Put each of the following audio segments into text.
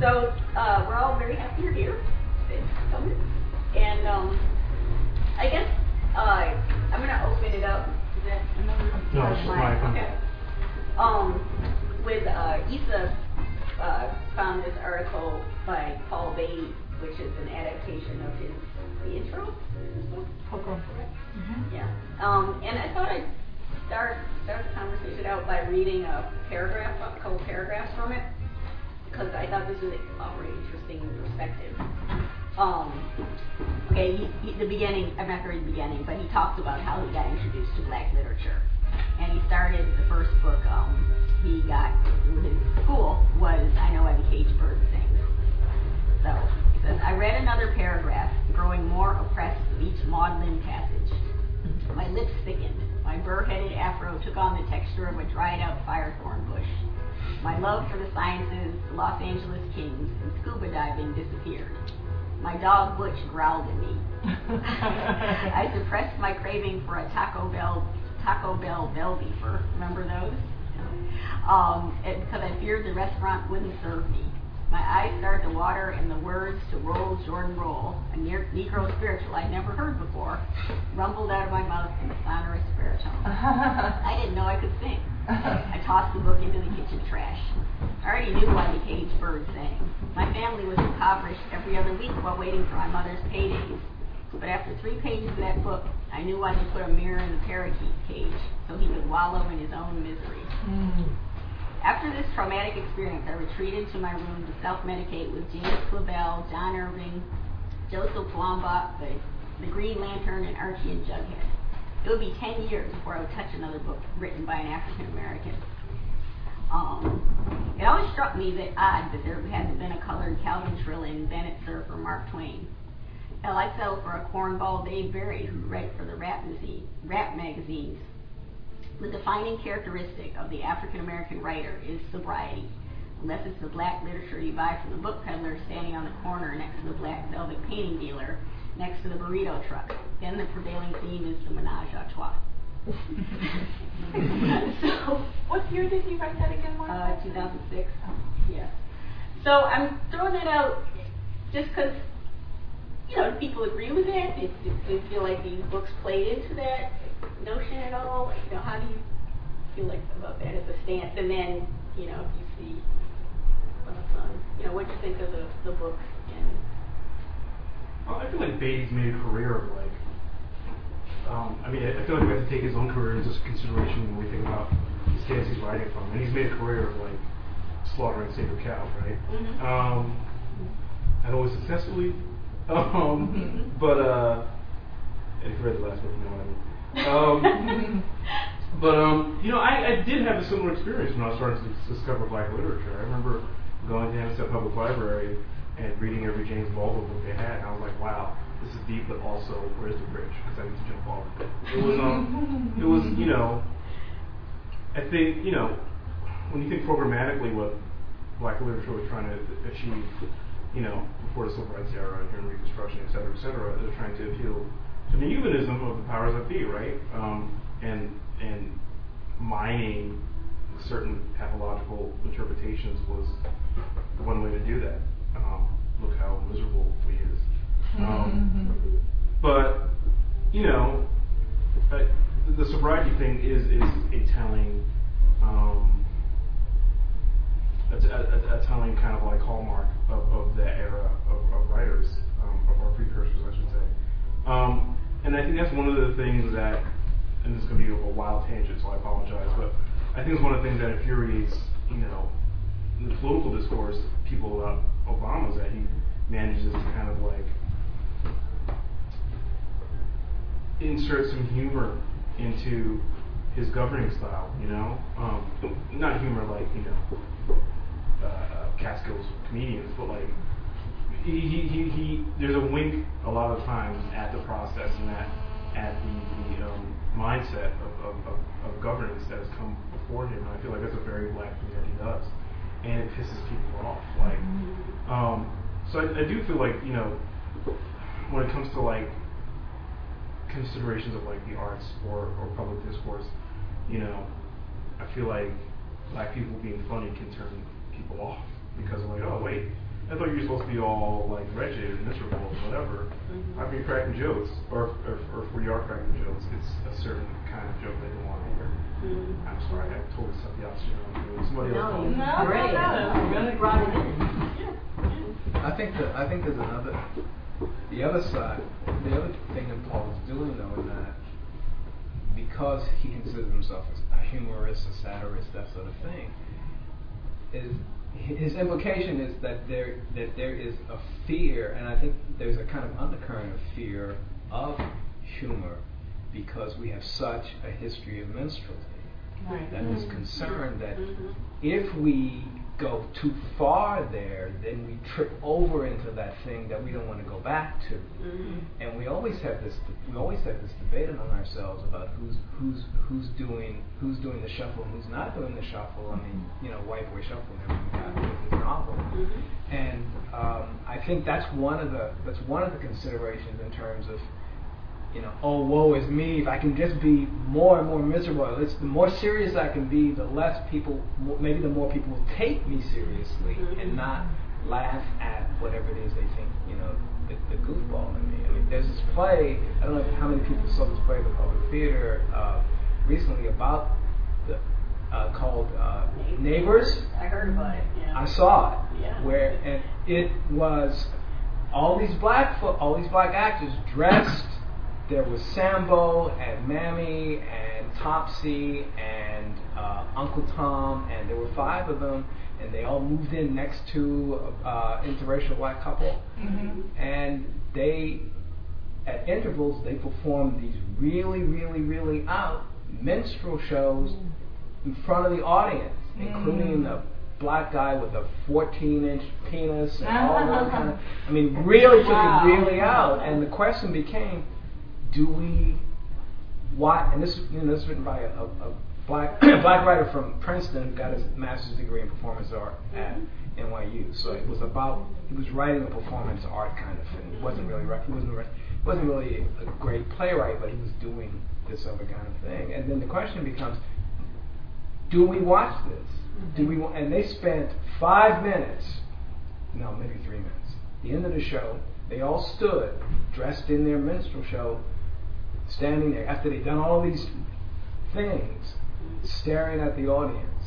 So we're all very happy you're here. Thanks for coming. And I guess I'm going to open it up. Is that another? No, it's mine. Okay. With Issa found this article by Paul Beatty, which is an adaptation of the intro to this book. Okay. Mm-hmm. Yeah. And I thought I'd start the conversation out by reading a couple paragraphs from it, because I thought this was a very interesting perspective. Okay, the beginning, I'm not going to read the beginning, but he talks about how he got introduced to black literature. And he started, the first book he got through his school was I Know Why the Caged Bird Sings. So, he says, I read another paragraph, growing more oppressed with each maudlin passage. My lips thickened. My burr-headed afro took on the texture of a dried-out firethorn bush. My love for the sciences, the Los Angeles Kings, and scuba diving disappeared. My dog Butch growled at me. I suppressed my craving for a Taco Bell bell beefer. Remember those? Because I feared the restaurant wouldn't serve me. My eyes started to water and the words to Roll, Jordan, Roll, a Negro spiritual I'd never heard before, rumbled out of my mouth in a sonorous baritone. I didn't know I could sing. I tossed the book into the kitchen trash. I already knew why the caged bird sang. My family was impoverished every other week while waiting for my mother's paydays. But after 3 pages of that book, I knew why they put a mirror in the parakeet cage, so he could wallow in his own misery. After this traumatic experience, I retreated to my room to self-medicate with James Clavell, John Irving, Joseph Wambach, the Green Lantern, and Archie and Jughead. It would be 10 years before I would touch another book written by an African American. It always struck me that odd that there hadn't been a colored Calvin Trillin, Bennett Cerf, or Mark Twain. Hell, I fell for a cornball Dave Barry who wrote for the rap magazines. The defining characteristic of the African American writer is sobriety, unless it's the black literature you buy from the book peddler standing on the corner next to the black velvet painting dealer next to the burrito truck. Then the prevailing theme is the menage a trois. So, what year did you write that again, Mark? 2006. Yeah. So I'm throwing that out just because, do people agree with that? Do you feel like these books played into that notion at all? How do you feel like about that as a stance? And then, if you see what do you think of the book? I feel like Beatty's made a career of I feel like we have to take his own career into consideration when we think about the stance he's writing from. And he's made a career of slaughtering sacred cows, right? Mm-hmm. And always successfully. But if you read the last book, you know what I mean. I did have a similar experience when I was starting to discover black literature. I remember going to Hempstead Public Library and reading every James Baldwin book they had, and I was like, wow, this is deep, but also, where's the bridge? Because I need to jump off of it. It was, I think, when you think programmatically what black literature was trying to achieve, before the Civil Rights era and Reconstruction, et cetera, they're trying to appeal to the humanism of the powers that be, right? And mining certain pathological interpretations was the one way to do that. Look how miserable we is. But the sobriety thing is a telling, a telling kind of hallmark of that era of writers, of our precursors, I should say. And I think that's one of the things that, and this is going to be a wild tangent, so I apologize, but I think it's one of the things that infuriates, in the political discourse, people about Obama, is that he manages to kind of insert some humor into his governing style, not humor Catskills comedians, but he there's a wink a lot of times at the process and at the mindset of governance that has come before him, and I feel like that's a very black thing that he does, and it pisses people off. So I do feel like when it comes to considerations of the arts or public discourse, I feel like black people being funny can turn people off because oh wait, I thought you were supposed to be all like wretched and miserable and whatever. How can you cracking jokes, or if we are cracking jokes, it's a certain kind of joke they don't want to hear. I'm sorry, I totally set the opposite on you. Somebody else. Great. Really brought it in. I think there's another, the other side, the other thing that Paul is doing though is that because he considers himself a humorist, a satirist, that sort of thing, is his implication is that there is a fear, and I think there's a kind of undercurrent of fear of humor because we have such a history of minstrelsy. Right. That is concerned that if we go too far there, then we trip over into that thing that we don't want to go back to. And we always have this debate among ourselves about who's doing the shuffle and who's not doing the shuffle. I mean, White Boy Shuffle and everything with his novel. And I think that's one of the considerations in terms of, oh, woe is me, if I can just be more and more miserable. It's the more serious I can be, the less people, maybe the more people will take me seriously and not laugh at whatever it is they think, the goofball in me. I mean, there's this play, I don't know how many people saw this play at the Public Theater recently about called Neighbors. I heard about it. Yeah. I saw it. Yeah. And it was all these black actors dressed. There was Sambo and Mammy and Topsy and Uncle Tom, and there were 5 of them, and they all moved in next to interracial white couple. And they, at intervals, they performed these really, really, really out minstrel shows in front of the audience, including the black guy with a 14-inch penis and all that kind of. I mean, really took it really out. And the question became, do we watch? And this is written by a black writer from Princeton who got his master's degree in performance art at NYU. So he was writing a performance art kind of thing. He wasn't really a great playwright, but he was doing this other kind of thing. And then the question becomes, do we watch this? And they spent 5 minutes, no, maybe 3 minutes. At the end of the show, they all stood dressed in their minstrel show, standing there after they'd done all these things, staring at the audience,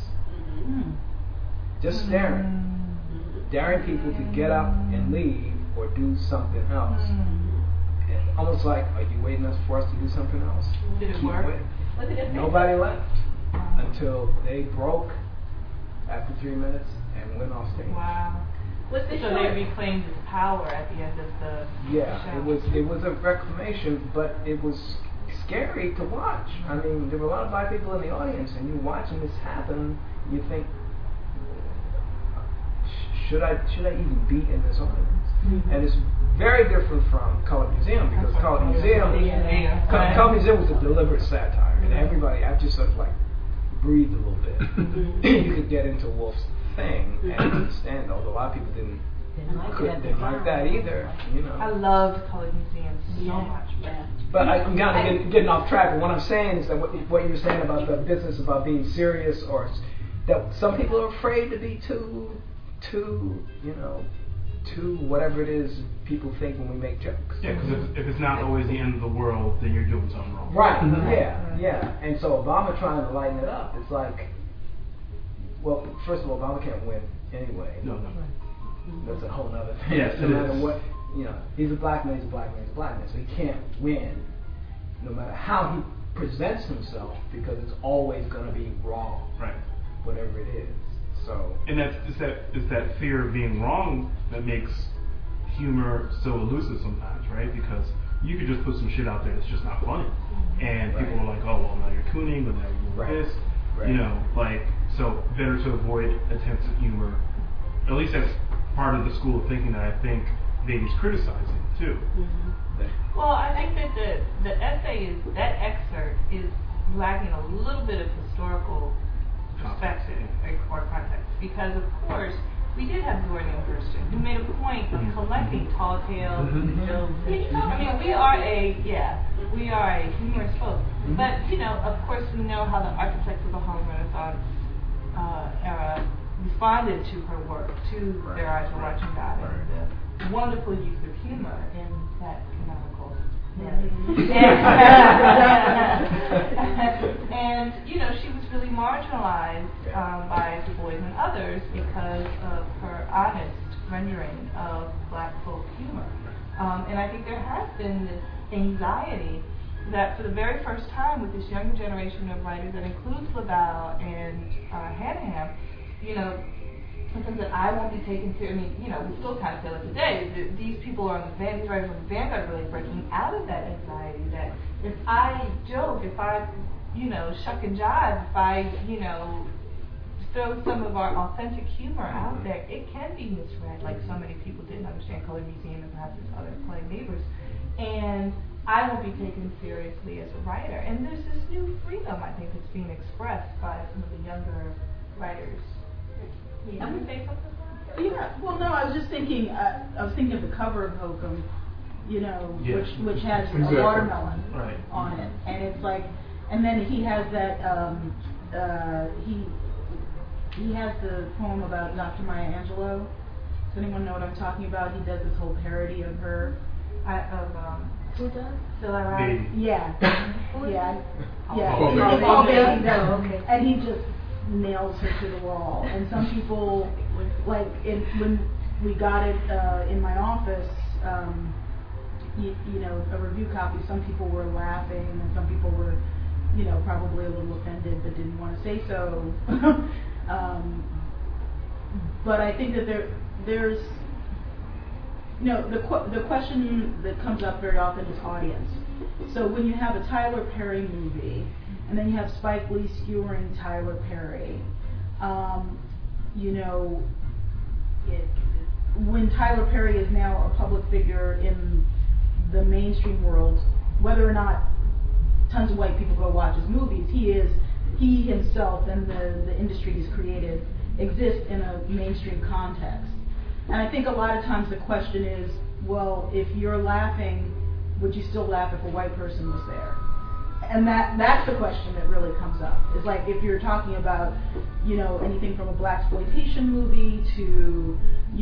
just staring, daring people to get up and leave or do something else. And almost like, are you waiting for us to do something else? Did it work? Nobody left until they broke after 3 minutes and went off stage. Wow. So they reclaimed his power at the end of the show. It was a reclamation, but it was scary to watch. I mean, there were a lot of black people in the audience, and you're watching this happen. You think, should I even be in this audience? And it's very different from Colored Museum, because Colored Museum was a deliberate satire, and everybody, I just sort of like breathed a little bit. You could get into Wolf's thing and understand, although a lot of people didn't like that either. I love Colored Museum so much. But I'm kind of getting off track. But what I'm saying is that what you were saying about the business about being serious, or that some people are afraid to be too whatever it is people think when we make jokes. Yeah, because if it's not always the end of the world, then you're doing something wrong. Right. Yeah. And so Obama trying to lighten it up. It's like, well, first of all, Obama can't win anyway. No. That's a whole other thing. Yes, no matter what, he's a black man, so he can't win, no matter how he presents himself, because it's always going to be wrong. Right. Whatever it is. So. And it's that fear of being wrong that makes humor so elusive sometimes, right? Because you could just put some shit out there that's just not funny, and people are like, oh well, now you're cooning, but now you're doing this. Right. So better to avoid attempts at humor. At least that's part of the school of thinking that I think Baby's criticizing too. Well, I think that the essay that excerpt is lacking a little bit of historical perspective or context, because of course we did have Zora Neale Hurston, who made a point of collecting tall tales and jokes. I mean, we are a humorous folk. But of course we know how the architects of the Harlem Renaissance era responded to her work, to Their Eyes Were Watching God, and the wonderful use of humor in that canonical and she was really marginalized by Du Bois and others because of her honest rendering of black folk humor. And I think there has been this anxiety that for the very first time with this younger generation of writers that includes LaBelle and Hanahan, something that I won't be taken seriously. I mean, we still kind of feel it today. These people are on the vanguard, these writers on the vanguard really breaking out of that anxiety that if I joke, if I, shuck and jive, if I, throw some of our authentic humor out there, it can be misread, like so many people didn't understand Color Museum and perhaps its other play neighbors. And I won't be taken seriously as a writer. And there's this new freedom, I think, that's being expressed by some of the younger writers. Yeah. Can you say something? Yeah. Well, no, I was just thinking. I was thinking of the cover of Hokum, which has a watermelon on it, and it's like, and then he has that. He has the poem about Dr. Maya Angelou. Does anyone know what I'm talking about? He does this whole parody of her. Who does? Yeah. Paul Bailey Bailey. does. Okay. And he just nails her to the wall. And some people, like when we got it in my office, a review copy, some people were laughing and some people were, probably a little offended but didn't want to say so. But I think that there's the question that comes up very often is audience. So when you have a Tyler Perry movie, and then you have Spike Lee skewering Tyler Perry, when Tyler Perry is now a public figure in the mainstream world, whether or not tons of white people go watch his movies, he himself and the industry he's created exist in a mainstream context. And I think a lot of times the question is, well, if you're laughing, would you still laugh if a white person was there? And that's the question that really comes up. Is like if you're talking about, anything from a blaxploitation movie to,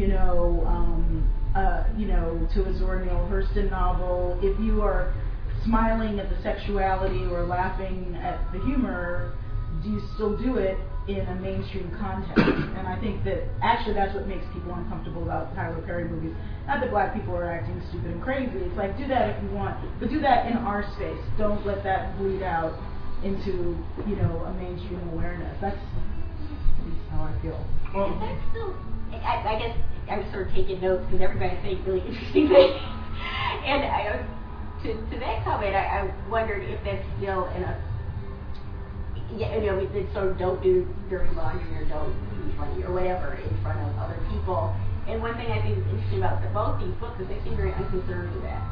to a Zora Neale Hurston novel, if you are smiling at the sexuality or laughing at the humor, do you still do it in a mainstream context? And I think that actually that's what makes people uncomfortable about Tyler Perry movies. Not that black people are acting stupid and crazy. It's like, do that if you want, but do that in our space. Don't let that bleed out into, a mainstream awareness. That's at least how I feel. Well, that's still, I guess I was sort of taking notes because everybody's saying really interesting things. And to that comment, I wondered if that's still in a, we sort of don't do dirty laundry or don't be funny or whatever in front of other people. And one thing I think is interesting about both these books is they seem very unconcerned with that.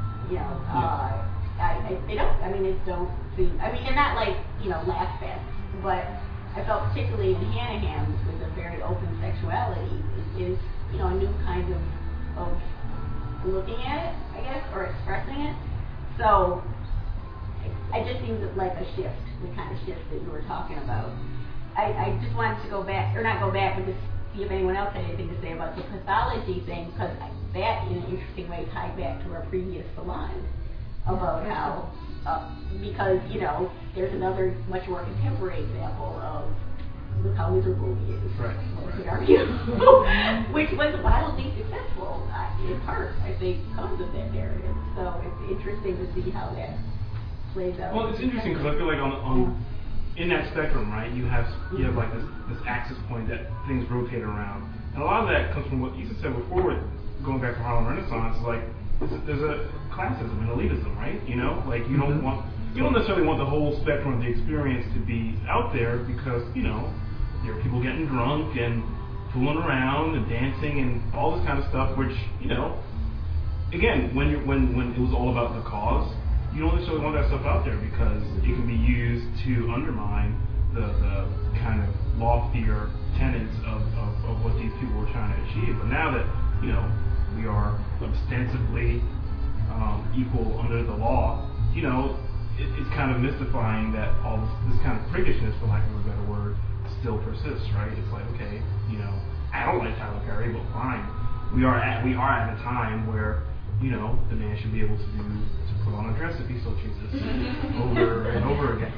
They don't. I mean, it don't seem. I mean, they're not like laugh fest, but I felt particularly in Hanahan's with a very open sexuality is a new kind of looking at it, I guess, or expressing it. So it just seems like a shift, the kind of shift that you were talking about. I just wanted to go back, or not go back, but just see if anyone else had anything to say about the pathology thing, because that, in an interesting way, tied back to our previous salon about how, because, there's another much more contemporary example of look how miserable he is, right. One could argue, which was wildly successful, in part, I think, because of that narrative. So it's interesting to see how that plays out. Well, it's interesting because I feel like on in that spectrum, right, you have like this axis point that things rotate around, and a lot of that comes from what you said before, going back to Harlem Renaissance. Like there's a classism and elitism, right? Like you don't necessarily want the whole spectrum of the experience to be out there because there are people getting drunk and fooling around and dancing and all this kind of stuff, which again, when it was all about the cause. You don't necessarily want that stuff out there because it can be used to undermine the kind of loftier tenets of what these people were trying to achieve. But now that we are ostensibly equal under the law, it's kind of mystifying that all this kind of priggishness, for lack of a better word, still persists, right? It's like, okay, you know, I don't like Tyler Perry, but fine. We are at a time where, you know, the man should be able to put on a dress if he so chooses, over and over again.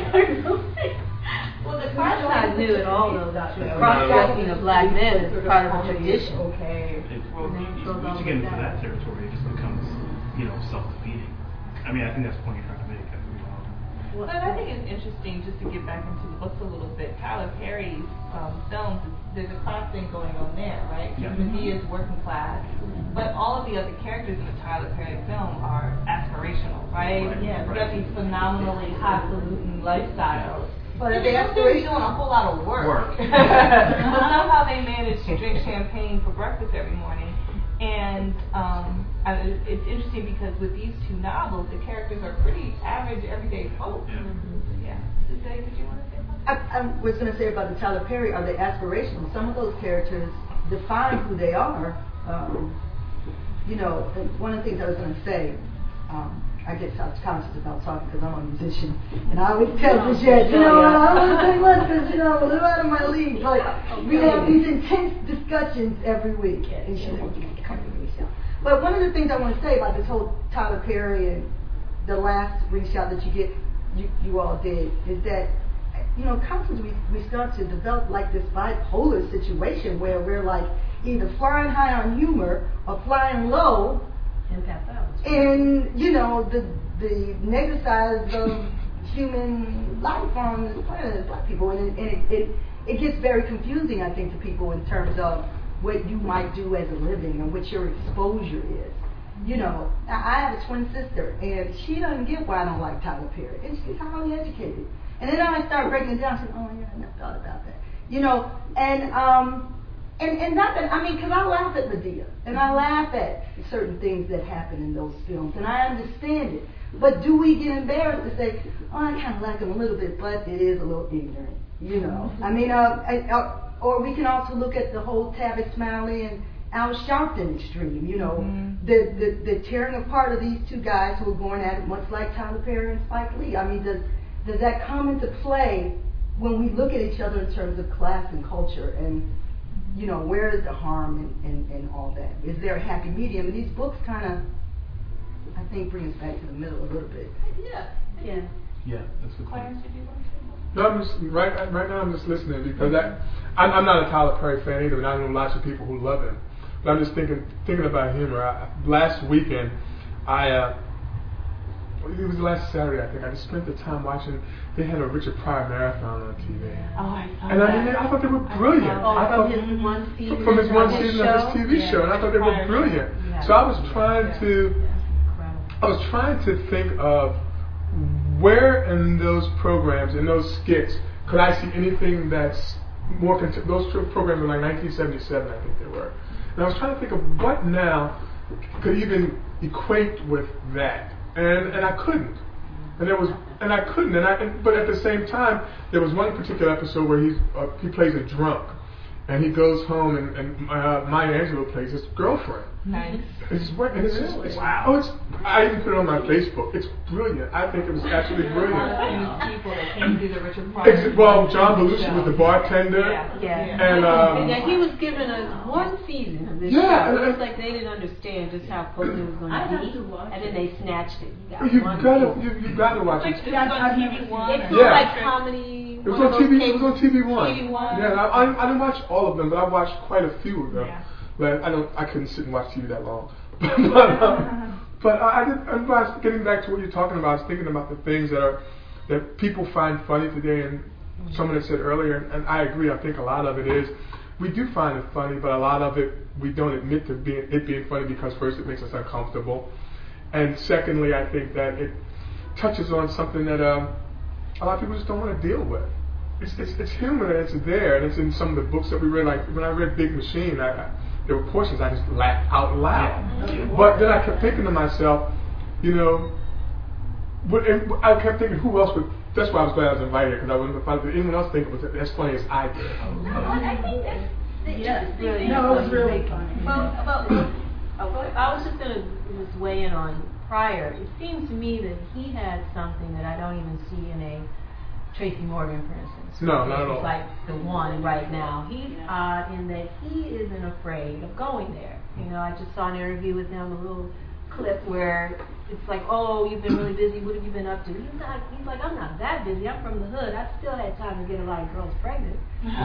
Well, the That's not new at all, though. No. Cross-dressing of black men is part of the tradition. Okay. Well, once you get into that territory, it just becomes, you know, self-defeating. I mean, I think that's the point you're trying to make. But I think it's interesting, just to get back into the books a little bit, Tyler Perry's films, there's a class thing going on there, right? Yeah. Because he is working class. But all of the other characters in the Tyler Perry film are aspirational, right? Right. Yeah. They have these phenomenally highfalutin lifestyles. But But they they're doing a whole lot of work. But somehow they manage to drink champagne for breakfast every morning. And it's interesting because with these two novels, the characters are pretty average, everyday folks. Yeah. Did you want to say something? I was going to say about the Tyler Perry, are they aspirational? Some of those characters define who they are. You know, and one of the things I was going to say, I get self-conscious about talking because I'm a musician, and I always tell the judge, you know, I don't want to say much because, you know, I'm a little out of my league, but we have these intense discussions every week. And she won't come to me, so. But one of the things I want to say about this whole Tyler Perry and the last reshot that you all did is that, you know, constantly we start to develop like this bipolar situation where we're like either flying high on humor or flying low in, you know, the negative sides of human life on this planet as black people, and it gets very confusing, I think, to people in terms of what you might do as a living and what your exposure is. You know, I have a twin sister, and she doesn't get why I don't like Tyler Perry, and she's highly educated. And then I start breaking it down. She's, oh yeah, I never thought about that. You know, and not that, I mean, because I laugh at Medea, and I laugh at certain things that happen in those films, and I understand it. But do we get embarrassed to say, oh, I kind of like him a little bit, but it is a little ignorant, you know? I mean, or we can also look at the whole Tavis Smiley and Al Sharpton extreme, you know, the tearing apart of these two guys who are going at it much like Tyler Perry and Spike Lee. I mean, does that come into play when we look at each other in terms of class and culture, and you know, where is the harm and all that? Is there a happy medium? And these books kind of, I think, bring us back to the middle a little bit. Yeah, That's the point. Clarence, did you want to say something? No, I'm just right now. I'm just listening because I'm not a Tyler Perry fan either, and I know lots of people who love him. But I'm just thinking about humor. Last weekend, it was last Saturday, I think. I just spent the time watching. They had a Richard Pryor marathon on TV. Oh, I saw And that. I thought they were brilliant. From his one season, From his one season of his TV show, and I thought they were brilliant. So I was trying to think of where in those programs, in those skits, could I see anything that's more those programs were like 1977, I think they were. And I was trying to think of what now could even equate with that, and I couldn't. But at the same time, there was one particular episode where he plays a drunk, and he goes home, and Maya Angelou plays his girlfriend. Nice. I even put it on my Facebook. It's brilliant. I think it was absolutely brilliant. People that came through the Richard Pryor. Well, John Belushi was the bartender. And he was given one season of this show. It was like they didn't understand just how potent it was going to be, and then they snatched it. You got to watch it. It's on TV1. It's like comedy. It was on TV. It was on TV1. TV1. Yeah, I didn't watch all of them, but I watched quite a few of them. Yeah. But I couldn't sit and watch TV that long. But I was getting back to what you're talking about. I was thinking about the things that people find funny today, and someone had said earlier, and I agree. I think a lot of it is we do find it funny, but a lot of it we don't admit to it being funny because first it makes us uncomfortable, and secondly, I think that it touches on something that a lot of people just don't want to deal with. It's humor, and it's there, and it's in some of the books that we read. Like when I read Big Machine, there were portions I just laughed out loud. Yeah. But then I kept thinking to myself, you know, I kept thinking, who else would? That's why I was glad I was invited, because I wouldn't find anyone else think it was as funny as I did. I think that's the interesting. No, it was really funny. I was just going to weigh in on Pryor. It seems to me that he had something that I don't even see in a Tracy Morgan, for instance. No, not at all. He's like the one right now. He's odd in that he isn't afraid of going there. You know, I just saw an interview with him, a little clip where it's like, oh, you've been really busy. What have you been up to? He's like, I'm not that busy. I'm from the hood. I still had time to get a lot of girls pregnant.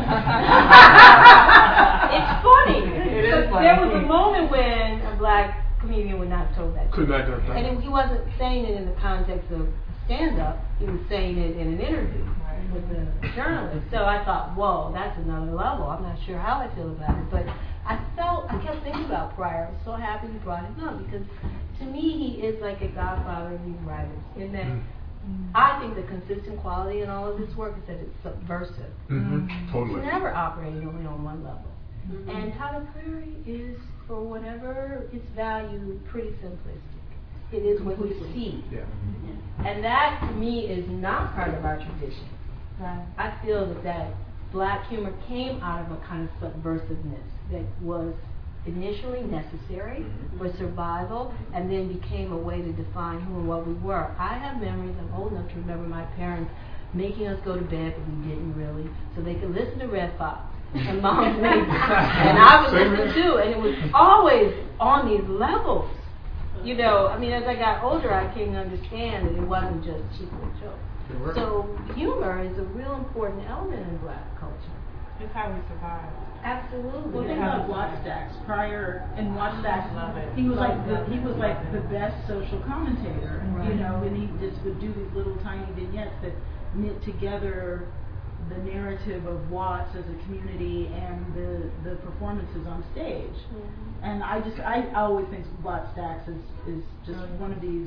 It's funny. It is funny. There was a moment when a black comedian would not have told that. Could not have done that. And he wasn't saying it in the context of stand-up. He was saying it in an interview with a journalist. So I thought, whoa, that's another level. I'm not sure how I feel about it, but I kept thinking about Pryor. I was so happy you brought him up because to me he is like a godfather of these writers in that I think the consistent quality in all of his work is that it's subversive. Totally. It's never operating only on one level. And Tyler Perry is, for whatever its value, pretty simplistic. It is what you see. Yeah. And that, to me, is not part of our tradition. Right. I feel that black humor came out of a kind of subversiveness that was initially necessary for survival and then became a way to define who and what we were. I have memories, I'm old enough to remember my parents making us go to bed, but we didn't really, so they could listen to Red Fox and Mom's Neighbor. And I would listen too, and it was always on these levels. You know, I mean, as I got older, I came to understand that it wasn't just cheap jokes. So humor is a real important element in black culture. It's how we survive. Absolutely. Well, think about Wattstax. Pryor and Wattstax, he was like the best social commentator, you know, and he just would do these little tiny vignettes that knit together the narrative of Watts as a community and the performances on stage. And I always think Wattstax is just one of these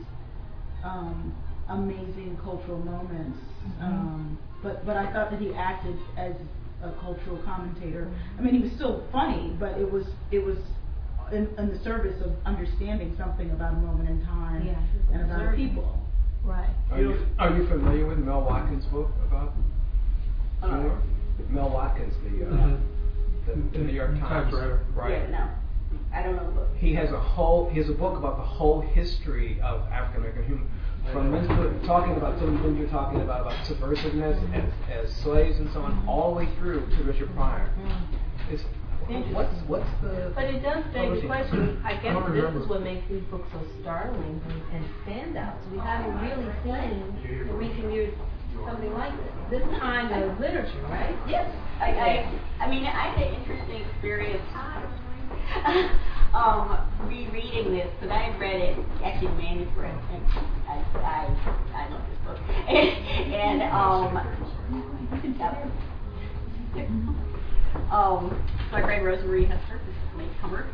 amazing cultural moments. But I thought that he acted as a cultural commentator. I mean, he was still funny, but it was in the service of understanding something about a moment in time and about people. Right. Are you familiar with Mel Watkins' book about humor? Mel Watkins, the New York Times writer. Yeah, no. I don't know the book. He has a book about the whole history of African American humor. From talking about some of the things you're talking about subversiveness as slaves and so on, all the way through to Richard Pryor. What's the? But it does beg the question. I guess this is what makes these books so startling and standouts. We haven't really seen in recent years something like this kind of literature, right? Yes. I mean, I had an interesting experience rereading this because I had read it actually in manuscript, and I love this book. And so I read Rosemary Hester, this is latecomer.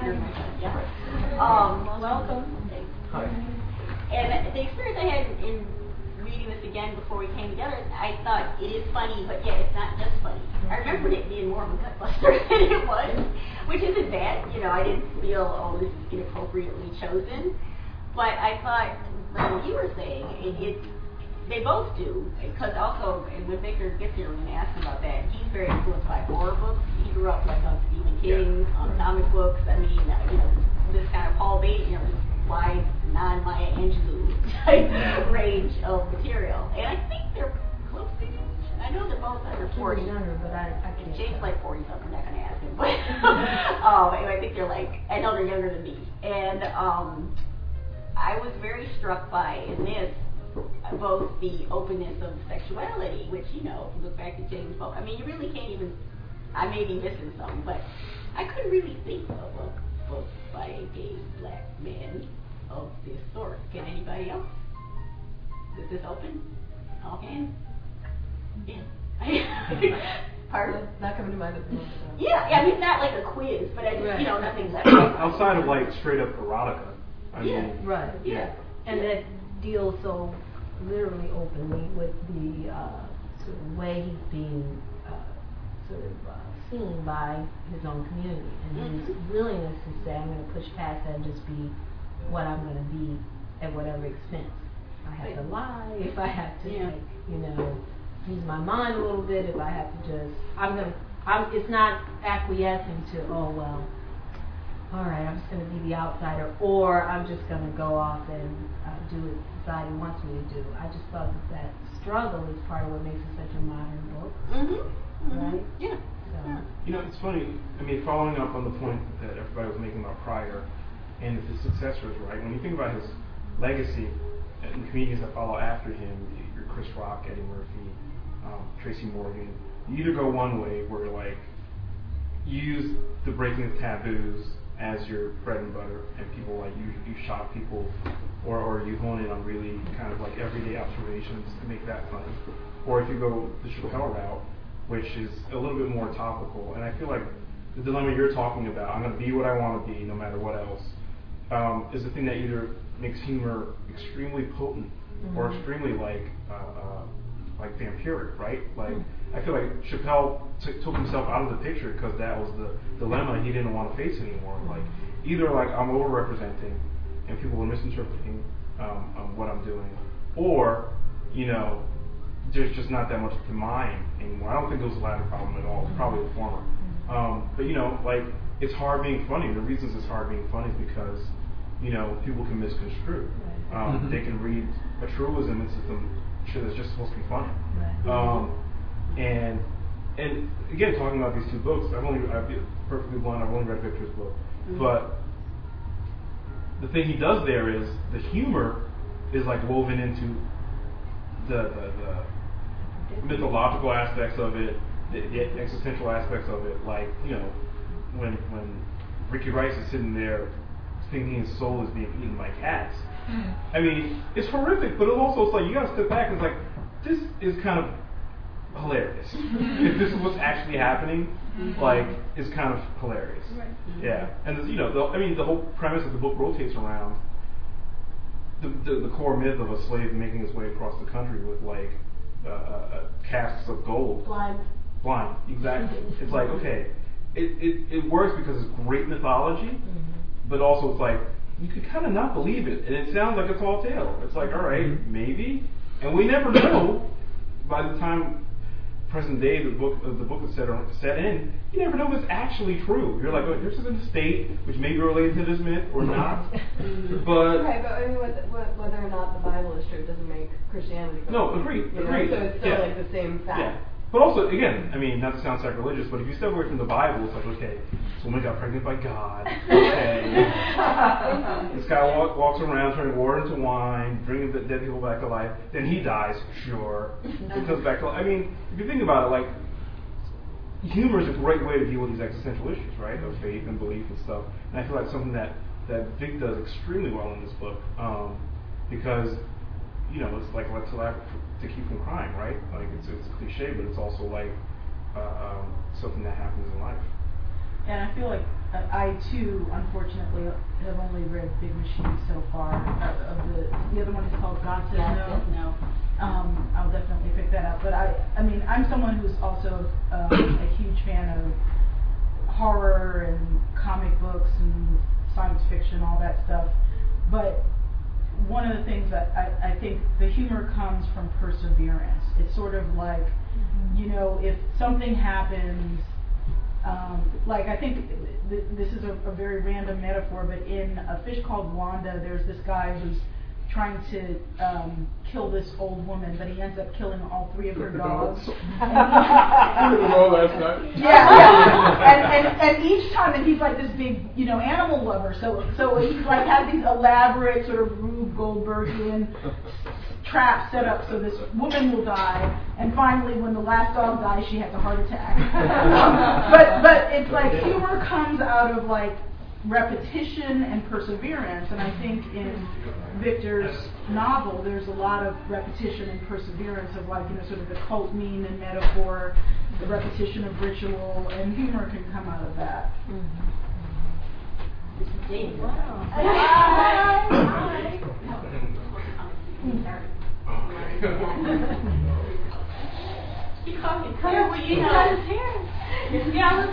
Welcome. Hi. And the experience I had in reading this again before we came together, I thought it is funny, but yet it's not just funny. I remembered it being more of a gutbuster than it was, which isn't bad. You know, I didn't feel, oh, this is inappropriately chosen. But I thought, like what you were saying, they both do. Because also, and when Victor gets here, we're going to ask him about that. He's very influenced by horror books. He grew up like on Stephen King, on comic books. I mean, you know, this kind of Paul Bates, you know, wide non-Maya Angelou type range of material. And I think they're close to age. I know they're both under 40. Younger, but I can't. James like 40 something. I'm not going to ask him. But anyway, I think they're like, I know they're younger than me. And I was very struck by, in this, both the openness of sexuality, which, you know, if you look back at James Baldwin, I mean, you really can't even, I may be missing some, but I couldn't really think of a book by a gay black man of this sort. Can anybody else? Is this open? All hands? Yeah. Pardon? Not coming to mind at the moment. Yeah, I mean, it's not like a quiz, but I just, you know, nothing's left. Outside of like straight up erotica. I mean, right. Yeah. And that deals so literally openly with the sort of way he's being seen by his own community, and his willingness to say, I'm going to push past that and just be what I'm going to be at whatever expense. If I have to lie, if I have to, like, you know, use my mind a little bit, if I have to just, it's not acquiescing to, oh, well, all right, I'm just going to be the outsider, or I'm just going to go off and do what society wants me to do. I just thought that struggle is part of what makes it such a modern book. Right? Yeah. So. You know, it's funny. I mean, following up on the point that everybody was making about Pryor and his successors, right? When you think about his legacy and the comedians that follow after him, your Chris Rock, Eddie Murphy, Tracy Morgan, you either go one way where like you use the breaking of taboos as your bread and butter, and people like you shock people, or you hone in on really kind of like everyday observations to make that funny. Or if you go the Chappelle route, which is a little bit more topical, and I feel like the dilemma you're talking about, I'm going to be what I want to be no matter what else, is the thing that either makes humor extremely potent or extremely like vampiric, right? Like I feel like Chappelle took himself out of the picture because that was the dilemma he didn't want to face anymore. Like either like I'm overrepresenting and people are misinterpreting what I'm doing, or you know there's just not that much to mine anymore. I don't think it was the latter problem at all. It's probably the former. But you know, like it's hard being funny. The reasons it's hard being funny is because you know people can misconstrue. They can read a truism into some shit that's just supposed to be funny. And again, talking about these two books, I'll be perfectly blunt. I've only read Victor's book, but the thing he does there is the humor is like woven into the mythological aspects of it, the existential aspects of it. Like you know, when Ricky Rice is sitting there thinking his soul is being eaten by cats. I mean, it's horrific, but it's like you gotta step back and it's like this is kind of hilarious. If this is what's actually happening, like it's kind of hilarious. Yeah, and you know, the whole premise of the book rotates around the core myth of a slave making his way across the country with like casks of gold. Blind, exactly. It's like okay, it works because it's great mythology, but also it's like you could kind of not believe it, and it sounds like a tall tale. It's like all right, maybe, and we never know. By the time present day the book is set in, you never know if it's actually true. You're like, oh, this is a state which may be related to this myth or not. But right, but I mean, whether or not the Bible is true doesn't make Christianity. No, agreed. So it's still like the same fact. Yeah. But also, again, I mean, not to sound sacrilegious, but if you step away from the Bible, it's like, okay, this woman got pregnant by God. Okay. This guy walks around turning water into wine, bringing the dead people back to life. Then he dies, sure. He comes back to life. I mean, if you think about it, like, humor is a great way to deal with these existential issues, right? Of faith and belief and stuff. And I feel like something that Vic does extremely well in this book, because, you know, it's like let's laugh to keep from crying, right? Like it's cliche, but it's also like something that happens in life. And I feel like I too, unfortunately, have only read Big Machine so far. The other one is called God Says No. I'll definitely pick that up. But I mean, I'm someone who's also a huge fan of horror and comic books and science fiction, all that stuff. But one of the things that I think the humor comes from perseverance. It's sort of like, you know, if something happens, like I think this is a very random metaphor, but in A Fish Called Wanda, there's this guy who's trying to kill this old woman, but he ends up killing all three of her dogs. And each time, and he's like this big, you know, animal lover. So he's like has these elaborate sort of Rube Goldbergian traps set up so this woman will die, and finally, when the last dog dies, she has a heart attack. But it's like humor comes out of like repetition and perseverance, and I think in Victor's novel there's a lot of repetition and perseverance of like, you know, sort of the cult meme and metaphor, the repetition of ritual, and humor can come out of that. This is Jane. Wow. Hi. He called me clear when you got his hair. Yeah, I was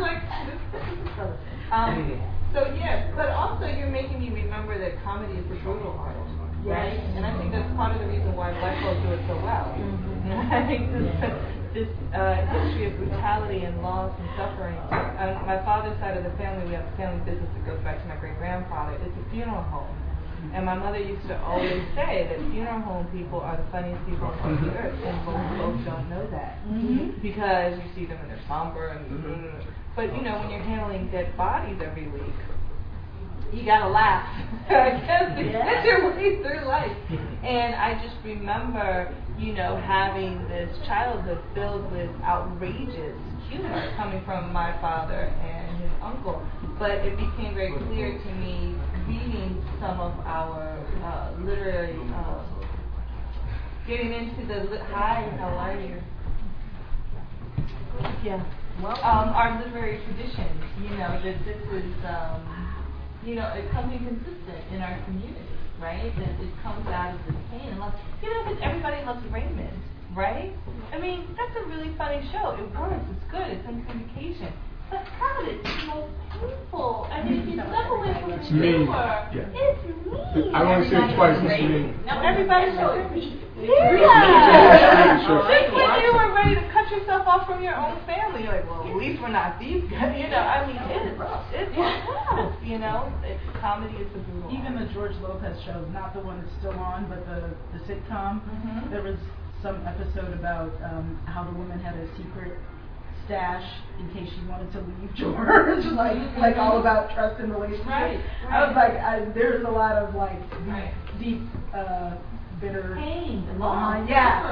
like, so yeah, but also you're making me remember that comedy is the brutal art, right? And I think that's part of the reason why black folks do it so well. I think this history of brutality and loss and suffering. On my father's side of the family, we have a family business that goes back to my great-grandfather. It's a funeral home. And my mother used to always say that funeral home people are the funniest people on the earth, and most folks don't know that. Because you see them and they're somber and but you know, when you're handling dead bodies every week, you gotta laugh. I guess it's your way through life. And I just remember, you know, having this childhood filled with outrageous humor coming from my father and his uncle. But it became very clear to me reading some of our literary, getting into the hi, how are you? Yeah. Well, our literary traditions, you know, that this was, you know, it's something consistent in our community, right? That it comes out of this pain and love. You know, because everybody loves Raymond, right? I mean, that's a really funny show. It works. It's good. It's in syndication. But God, it's the most painful. I mean, if you step away from the humor, it's mean. I want to say it twice. It's mean. No, everybody's so mean. Yeah. Just when you were ready to cut yourself off from your own family, you're like, well, at least we're not these guys. You know, I mean, it's rough. You know, comedy is the brutal. Even the George Lopez show, not the one that's still on, but the sitcom. There was some episode about how the woman had a secret stash in case she wanted to leave George, like all about trust and relationships. Right. I was like, there's a lot of like deep, bitter pain behind.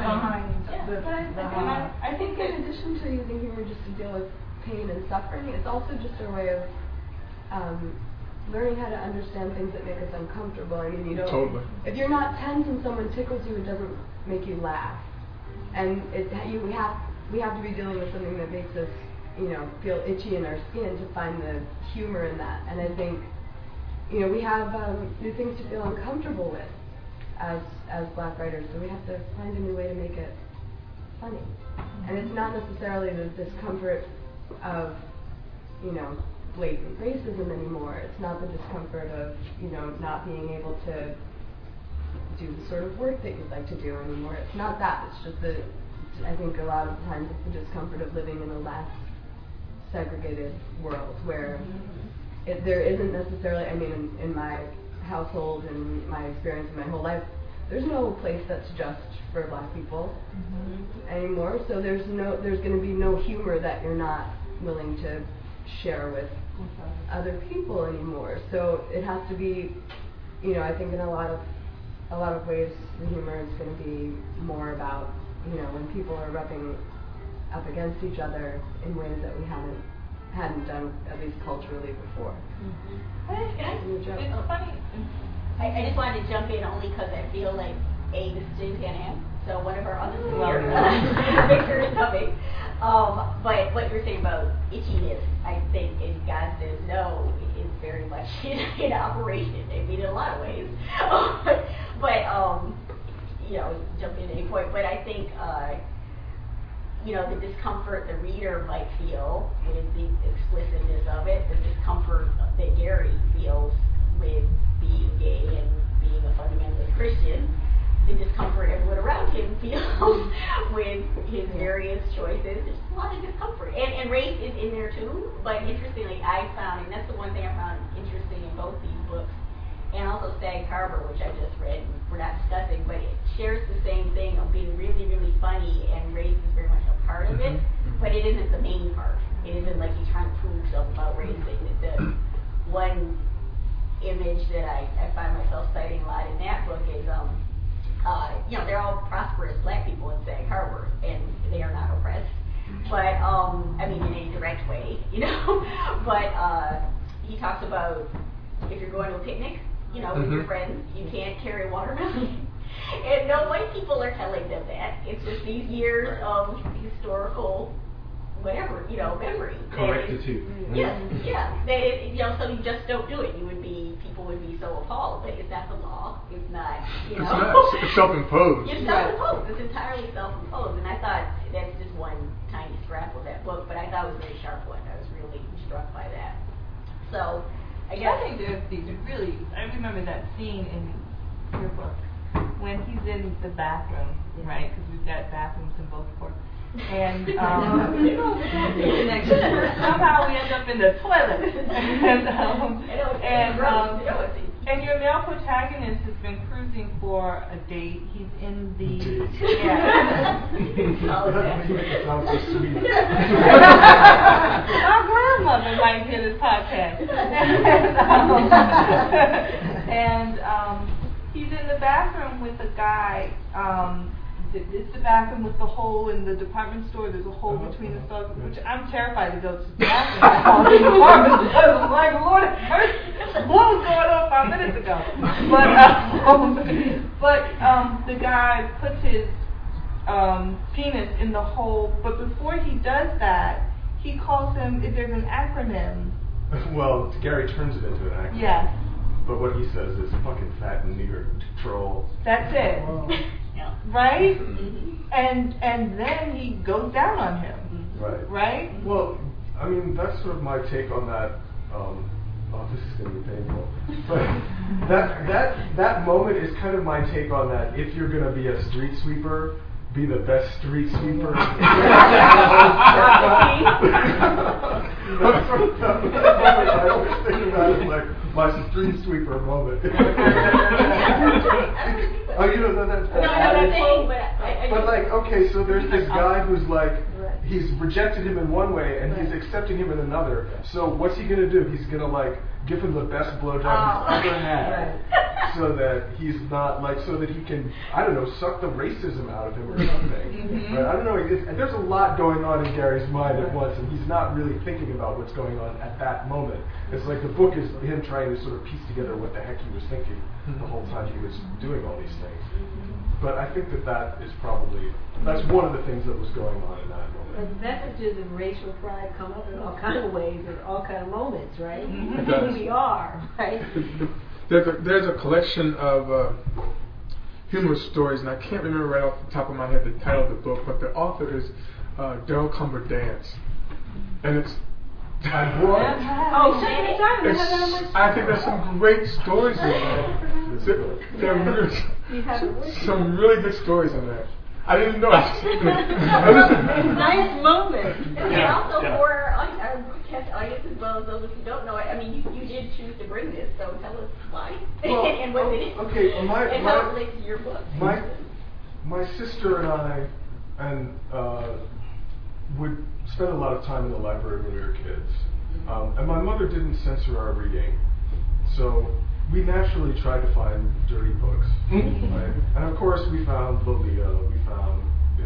I think in addition to using humor just to deal with pain and suffering, it's also just a way of learning how to understand things that make us uncomfortable. I mean, you don't. Totally. If you're not tense and someone tickles you, it doesn't make you laugh, and we have to be dealing with something that makes us, you know, feel itchy in our skin to find the humor in that. And I think, you know, we have new things to feel uncomfortable with as Black writers, so we have to find a new way to make it funny. And it's not necessarily the discomfort of, you know, blatant racism anymore. It's not the discomfort of, you know, not being able to do the sort of work that you'd like to do anymore. It's not that. It's just I think a lot of times it's the discomfort of living in a less segregated world where there isn't necessarily, I mean, in my household and my experience in my whole life, there's no place that's just for Black people anymore. So there's going to be no humor that you're not willing to share with other people anymore. So it has to be, you know, I think in a lot of ways the humor is going to be more about, you know, when people are rubbing up against each other in ways that we hadn't done, at least culturally, before. It's funny. I just wanted to jump in only because I feel like, this is James Hanahan, so one of our other Victor is coming. But what you're saying about itchiness, I think, and God says no, is very much in operation. I mean, in a lot of ways. But you know, jump in at any point, but I think, you know, the discomfort the reader might feel with the explicitness of it, the discomfort that Gary feels with being gay and being a fundamentalist Christian, the discomfort everyone around him feels with his various choices. There's a lot of discomfort. And race is in there too, but interestingly, I found, and that's the one thing I found interesting in both these books, and also Sag Harbor, which I just read, we're not discussing, but it shares the same thing of being really, really funny, and race is very much a part of it, but it isn't the main part. It isn't like he's trying to prove something about race. The one image that I find myself citing a lot in that book is, you know, they're all prosperous Black people in Sag Harbor, and they are not oppressed, but, I mean, in any direct way, you know, but he talks about if you're going to a picnic, you know, with your friends, you can't carry a watermelon. And no white people are telling them that. It's just these years of historical, whatever, you know, memory. Correctitude. Yes, yeah. You know, so you just don't do it. People would be so appalled. But it's not the law. It's not, you know. It's self-imposed. It's self-imposed. It's entirely self-imposed. And I thought that's just one tiny scrap of that book, but I thought it was a very sharp one. I was really struck by that. So, I think there's these really, I remember that scene in your book when he's in the bathroom, right? Because we've got bathrooms in both courts. And somehow we end up in the toilet. And your male protagonist has been cruising for a date. He's in the Sounds so sweet. Our grandmother might hear this podcast. And he's in the bathroom with a guy. It's the bathroom with the hole in the department store. There's a hole between the stores, which I'm terrified to go to the bathroom in the department store. I'm like, Lord, what was going on 5 minutes ago? But the guy puts his penis in the hole. But before he does that, he calls him. There's an acronym. Well, Gary turns it into an acronym. Yes. But what he says is fucking fat and nigger troll. That's it. Yeah. Right? And then he goes down on him. Right. Right? Well, I mean, that's sort of my take on that. This is going to be painful. But that moment is kind of my take on that. If you're going to be a street sweeper, be the best street sweeper. I always think about it like my street sweeper moment. Oh, you don't know that's but like, okay, so there's this guy who's like, he's rejected him in one way and he's accepting him in another. So what's he gonna do? He's gonna like give him the best blowjob he's ever had, so that he's not like, so that he can, I don't know, suck the racism out of him or something. Right? I don't know. There's a lot going on in Gary's mind at once, and he's not really thinking about what's going on at that moment. It's like the book is him trying to sort of piece together what the heck he was thinking the whole time he was doing all these things. But I think that is probably, that's one of the things that was going on in that moment. But messages of racial pride come up in all kinds of ways at all kinds of moments, right? It Who does. we are, right? There's a collection of humorous stories, and I can't remember right off the top of my head the title of the book, but the author is Daryl Cumber Dance, and it's. Oh, I think there's some great stories in there. There are some really good stories in there. I didn't know. Nice moment. And also for our podcast audience as well as those of you who don't know it, I mean, you did choose to bring this, so tell us why and what it is. Okay, and how it relates to your book. My sister and I would spend a lot of time in the library when we were kids. And my mother didn't censor our reading. So we naturally tried to find dirty books. Right? And of course we found Lolita, we found,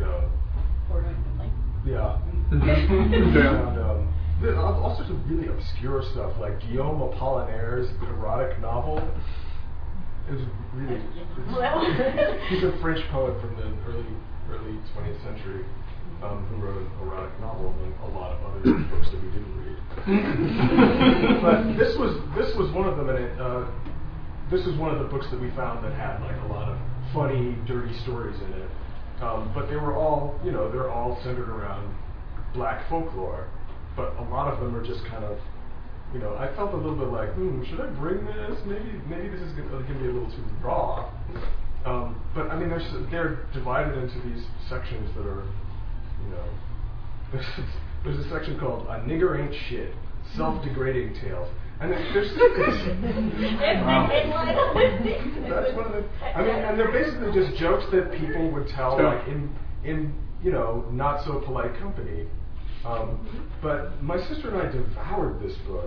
yeah. We found all sorts of really obscure stuff, like Guillaume Apollinaire's erotic novel. It was really, he's a French poet from the early 20th century. Who wrote an erotic novel and a lot of other books that we didn't read. But this was one of them, and this was one of the books that we found that had like a lot of funny, dirty stories in it. But they were all, they're all centered around black folklore. But a lot of them are just kind of, I felt a little bit like, should I bring this? Maybe this is going to be a little too raw. But I mean, they're divided into these sections that are. There's a section called "A Nigger Ain't Shit: Self-Degrading Tales," and there's that's one of the. I mean, and they're basically just jokes that people would tell, like in not so polite company. But my sister and I devoured this book.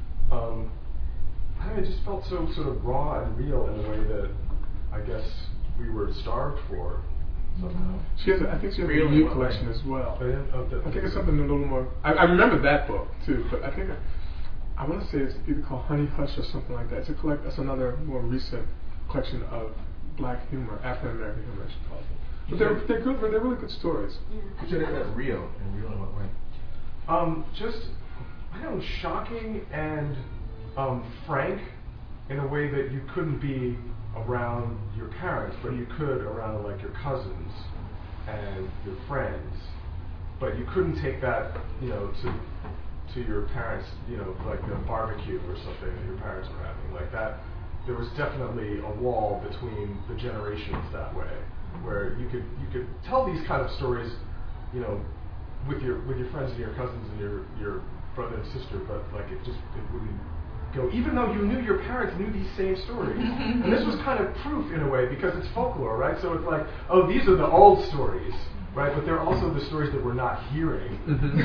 It just felt so sort of raw and real in a way that I guess we were starved for. Somehow. I think she has a new collection as well. Oh, yeah? I think it's something a little more. I remember that book too, but I think I want to say it's either called Honey Hush or something like that. That's another more recent collection of black humor, African American humor, I should call it. But they're good. They're really good stories. You said that's real, and real in what way? Just shocking and frank in a way that you couldn't be around your parents, but you could around like your cousins and your friends, but you couldn't take that, to your parents, like a barbecue or something that your parents were having, like that. There was definitely a wall between the generations that way, where you could tell these kind of stories you know, with your friends and your cousins and your brother and sister, but like it wouldn't go, even though you knew your parents knew these same stories. And this was kind of proof in a way, because it's folklore, right? So it's like, oh, these are the old stories, right? But they're also the stories that we're not hearing.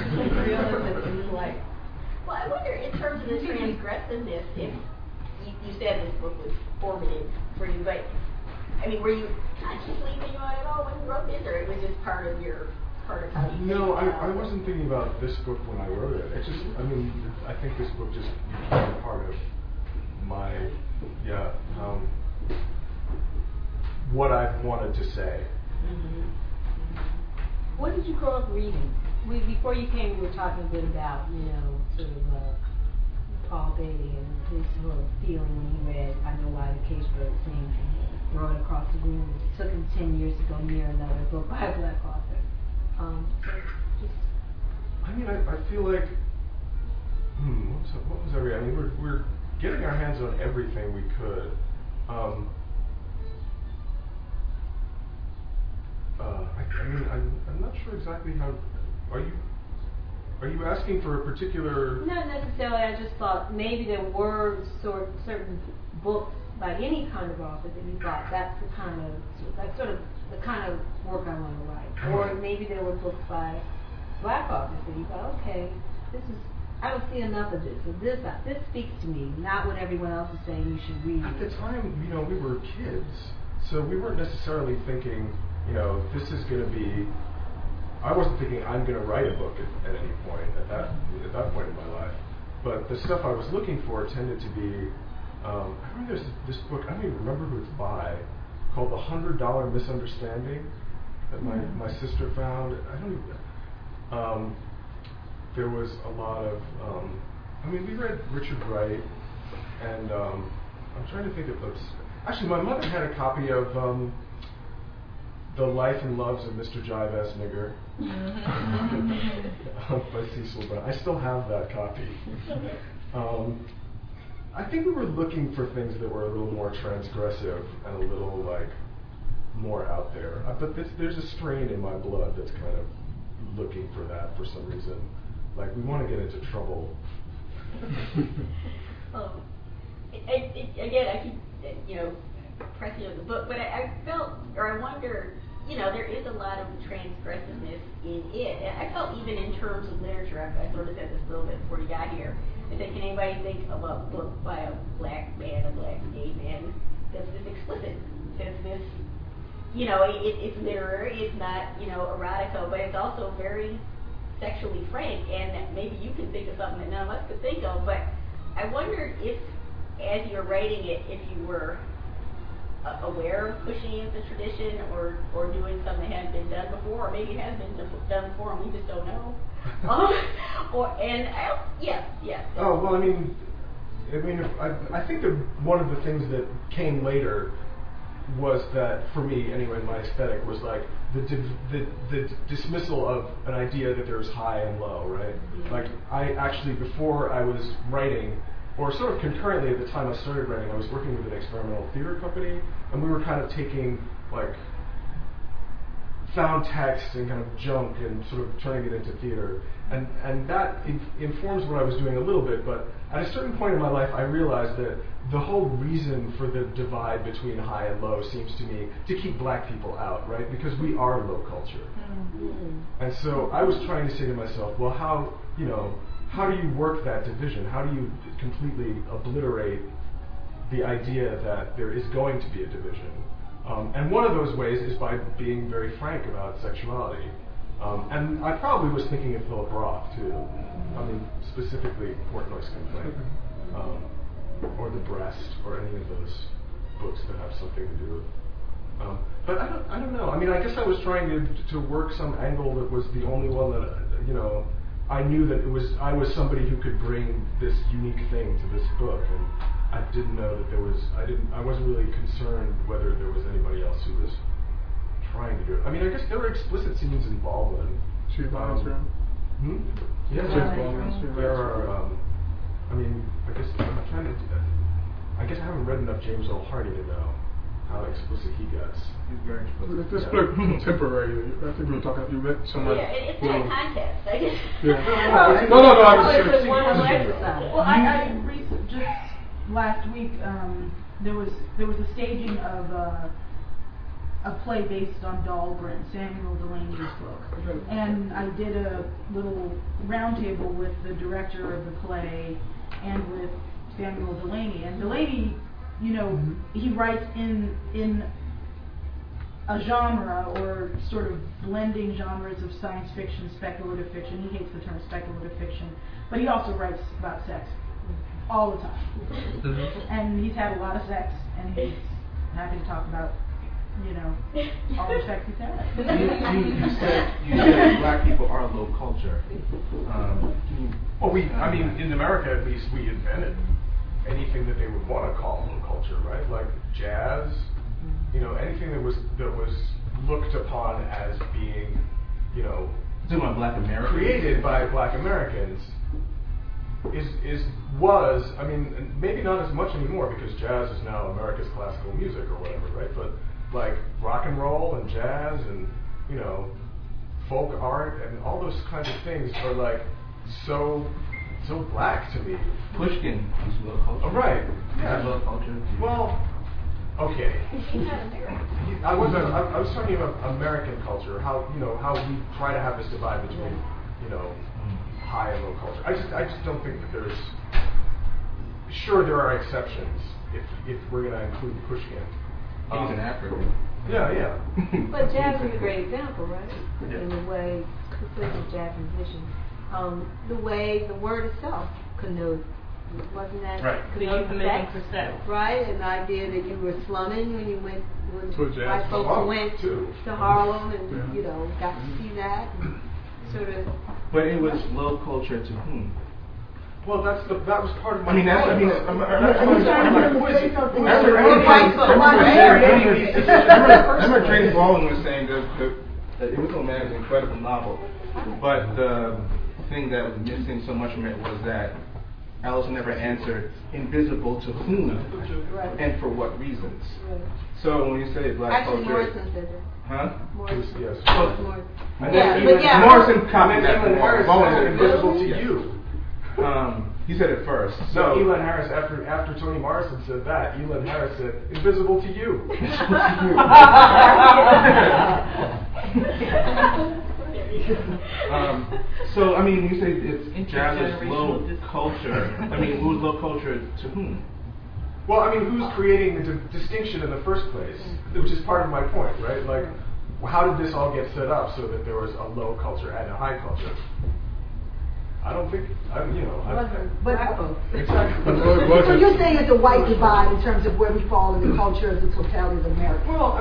Well, I wonder, in terms of the transgressiveness, if you said this book was formative for you, but I mean, were you consciously thinking about it all when you wrote this, or it was just part of how you? No, I wasn't thinking about this book when I wrote it. It's just, I mean, I think this book just became part of my, what I've wanted to say. What did you grow up reading? Before you came, we were talking a bit about, sort of Paul Beatty and his sort of feeling when he read I Know Why the Cage Bird Sings and wrote across the room. It took him 10 years to go near another book by a black author. I mean, I feel like, what was I reading? I mean, we're getting our hands on everything we could. I mean, I'm not sure exactly how. Are you asking for a particular? Not necessarily. I just thought maybe there were certain books by any kind of author that you thought that's the kind of the kind of work I want to write. Or maybe there were books by black authors that you thought, okay, I don't see enough of this. So this speaks to me, not what everyone else is saying you should read. At the time, we were kids, so we weren't necessarily thinking, this is going to be. I wasn't thinking I'm going to write a book at any point at that point in my life. But the stuff I was looking for tended to be. I remember there's this book. I don't even remember who it's by, called The $100 Misunderstanding, that my sister found. I don't even. There was a lot of. We read Richard Wright, and I'm trying to think of those. Actually, my mother had a copy of The Life and Loves of Mr. Jabez Nigger by Cecil Brown. I still have that copy. I think we were looking for things that were a little more transgressive and a little more out there. But there's a strain in my blood that's kind of looking for that for some reason. We want to get into trouble. Again, I keep pressing on the book, but I felt, or I wonder, there is a lot of transgressiveness in it. And I felt even in terms of literature, I sort of said this a little bit before you got here. I said, can anybody think of a book by a black man, a black gay man, that's this explicit? That's this, it's literary, it's not, erotica, but it's also very sexually frank, and maybe you can think of something that none of us could think of, but I wondered if, as you're writing it, if you were aware of pushing into tradition or doing something that hadn't been done before, or maybe it has been done before and we just don't know. Yes. Oh well, I think that one of the things that came later was that, for me anyway, my aesthetic was the dismissal of an idea that there was high and low, right? I actually, before I was writing, or sort of concurrently at the time I started writing, I was working with an experimental theater company, and we were kind of taking found text and kind of junk and sort of turning it into theater, and that informs what I was doing a little bit. But at a certain point in my life, I realized that the whole reason for the divide between high and low seems to me to keep black people out, right? Because we are low culture, and so I was trying to say to myself, well, how do you work that division? How do you completely obliterate the idea that there is going to be a division? And one of those ways is by being very frank about sexuality. And I probably was thinking of Philip Roth, too. Specifically Portnoy's Complaint, or The Breast, or any of those books that have something to do with. But I don't know. I guess I was trying to work some angle that was the only one that, I knew that I was somebody who could bring this unique thing to this book, and I didn't know that I wasn't really concerned whether there was anybody else who was trying to do it. I guess there were explicit scenes in Baldwin. Two Baldwin's room? Yeah, there are, I guess I'm trying to do that. I guess I haven't read enough James Earl Hardy to know how explicit he gets. He's very explicit. Let's put it contemporary. I think we were talking. You met someone. Yeah, it's in a context. I guess. Yeah. No. I'm It's a just wonderful exercise. Well, I just last week there was a staging of a play based on Dahlgren, Samuel Delaney's book, and I did a little roundtable with the director of the play and with Samuel Delaney. And Delaney, he writes in a genre or sort of blending genres of science fiction, speculative fiction. He hates the term speculative fiction, but he also writes about sex all the time. And he's had a lot of sex, and he's happy to talk about, all the sex he's had. You said black people are low culture. Well, in America at least, we invented anything that they would want to call low culture, right? Like jazz, anything that was looked upon as being, Black Americans? created by Black Americans was maybe not as much anymore because jazz is now America's classical music or whatever, right? But like rock and roll and jazz and folk art and all those kinds of things are like so black to me. Pushkin is low culture. Oh, right. Yeah. Low culture. Well, okay. He's not American. I was talking about American culture, how we try to have this divide between high and low culture. I just don't think that there's. Sure, there are exceptions if we're going to include Pushkin. He's an African. Yeah. But jazz is a great example, right? Yeah. In the way, because of jazz musicians, the way the word itself connotes, wasn't that? Right. The euphemism for sex. Right, and the idea that you were slumming when you went, To a jazz white folks club, went too. to Harlem and, got to see that and sort of. But it was low culture to whom? Well, that was part of my. I'm remember James Baldwin was saying that it was an incredible novel, but the thing that was missing so much from it was that Alice never answered invisible to whom and for what reasons. So when you say black Actually, culture, Morrison said that. huh? Morrison. Yes. Morrison. Morrison copied that. Elon Harris said invisible to you. He said it first. No, Elon Harris, after Toni Morrison said that, Elon Harris said, invisible to you. So, you say it's jazz is low culture. Who was low culture to whom? Well, who's creating the distinction in the first place? Which is part of my point, right? Like, how did this all get set up so that there was a low culture and a high culture? I don't think, Black folks. Exactly. So you're saying it's a white divide in terms of where we fall in the culture as the totality of America? Well,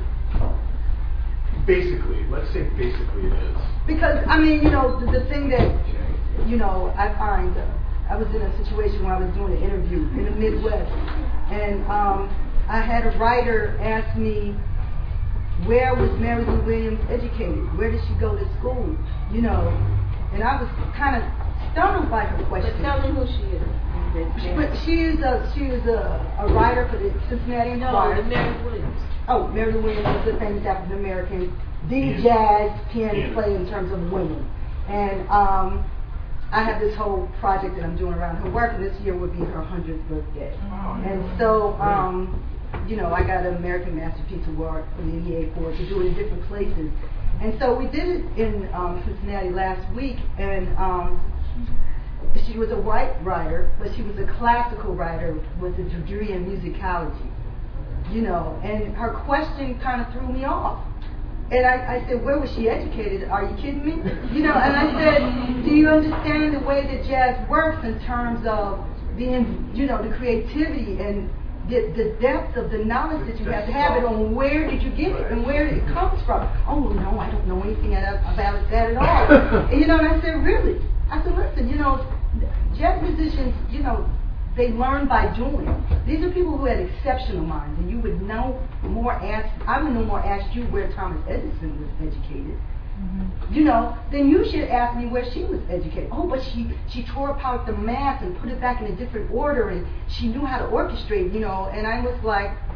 basically, let's say basically it is. Because, the thing that, I find, I was in a situation where I was doing an interview in the Midwest, and I had a writer ask me, where was Mary Lou Williams educated? Where did she go to school? And I was kind of stunned by her question. But tell them who she is. But she is a writer for the Cincinnati Enquirer. No, the Mary Williams. Oh, Mary Lou Williams was a famous African American, the jazz pianist player in terms of women. And I have this whole project that I'm doing around her work, and this year would be her 100th birthday. And so, I got an American Masterpiece Award from the NEA for to do it in different places. And so we did it in Cincinnati last week, and she was a white writer, but she was a classical writer with a degree in musicology, and her question kind of threw me off. And I said, where was she educated? Are you kidding me? And I said, do you understand the way that jazz works in terms of the creativity and the depth of the knowledge that you have to have it on where did you get it and where it comes from. Oh, no, I don't know anything about that at all. And I said, really? I said, listen, jazz musicians, they learn by doing. These are people who had exceptional minds, and you would know more I would no more ask you where Thomas Edison was educated. Then you should ask me where she was educated. Oh, but she tore apart the math and put it back in a different order, and she knew how to orchestrate, and I was like,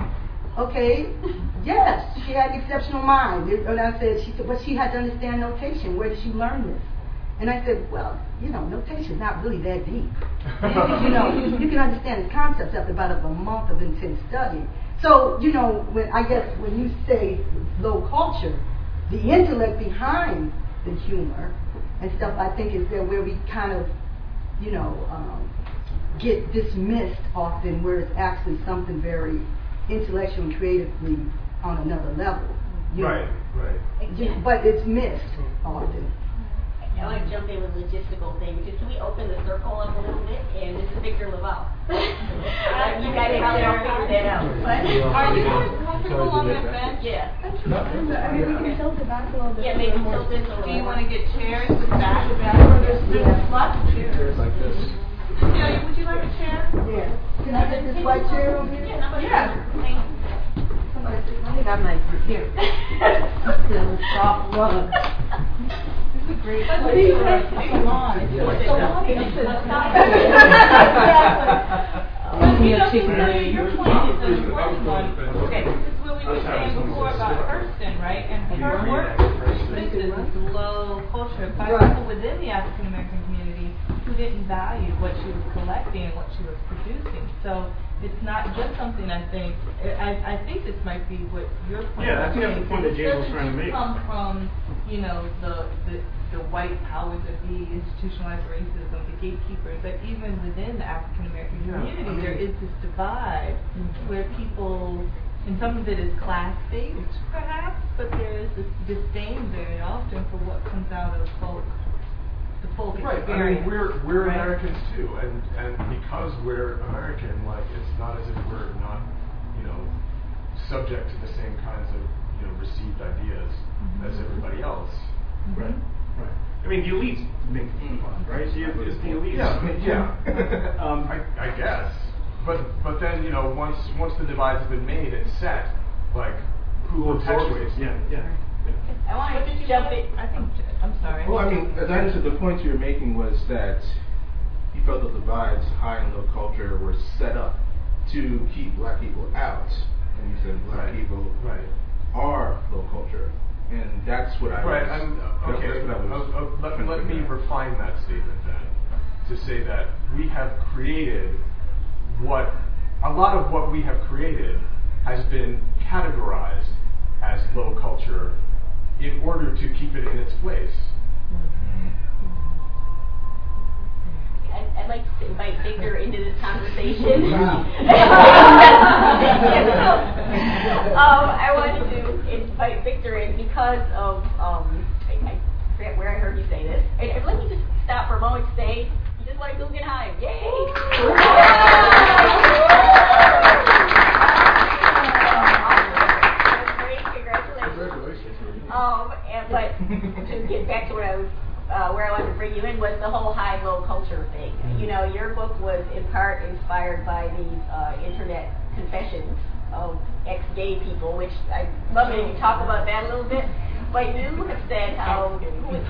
okay, yes, she had an exceptional mind. And I said, she said, but she had to understand notation. Where did she learn this? And I said, well, notation is not really that deep. You can understand the concepts after about a month of intense study. So, when you say low culture, the intellect behind the humor and stuff, I think is there where we kind of, get dismissed often, where it's actually something very intellectual and creatively on another level. Right. But it's missed often. I want to jump in with a logistical thing. Can we open the circle up a little bit? And this is Victor Laval. You guys probably don't figure that out. But are you guys comfortable on that bench? Yeah. I mean, we can tilt it back a little bit. Yeah, maybe tilt this a little. Do you want to get chairs with back? There's lots of chairs. Like this. Celia, would you like a chair? Yeah. Can I get this white chair over here? Yeah. I think I might here. Soft rug. Great. What do you think? Salon. It's a salon. Your point is an important one. Okay, this is what we were saying before about Hurston, right? And her work dismisses this low culture by people within the African American community who didn't value what she was collecting and what she was producing. So it's not just something I think this might be what your point is. Yeah, I think that's the point that James was trying to make. Come from, the white powers that be, institutionalized racism, the gatekeepers, that even within the African American community there is this divide where people, and some of it is class-based perhaps, but there is this disdain very often for what comes out of the folk Right. experience. I mean, we're Americans too, and because we're American, it's not as if we're not, subject to the same kinds of, received ideas as everybody else. Right. I mean, the elites make fun, right? It's the elites. Yeah. I guess. But then, once the divides have been made and set, who perpetuates? Yeah. I want to jump in. I'm sorry. Well, I mean, as I understood, the point you were making was that you felt the divides, high and low culture, were set up to keep black people out. And you said black people are low culture. And that's what I Right, was... okay. Let me refine that statement then, to say that we have created a lot of what we have created has been categorized as low culture in order to keep it in its place. I'd like to invite Victor into this conversation. I wanted to invite Victor in because of, I forget where I heard you say this. And let me just stop for a moment to say, you just like Guggenheim. Yay! Great, congratulations. But to get back to what I was where I wanted to bring you in was the whole high-low culture thing. Your book was in part inspired by these internet confessions of ex-gay people, which I love it if you talk about that a little bit. But you have said how we can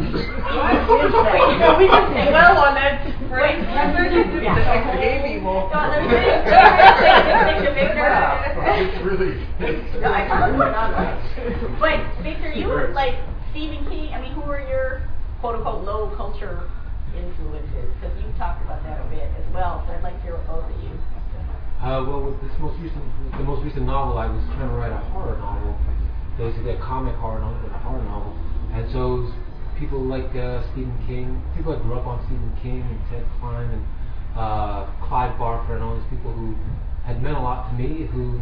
say well on that. Right? Ex-gay people. Let me finish, Victor. It's really. No, I can't put it on that. But Victor, you were like Stephen King. I mean, who are your quote-unquote low culture influences? Because you talked about that a bit as well, so I'd like to hear what both of you. Well, with the most recent novel, I was trying to write a horror novel, basically a comic horror novel, but a horror novel. And so it was people like Stephen King, people that grew up on Stephen King and Ted Klein and Clive Barker and all these people who had meant a lot to me, who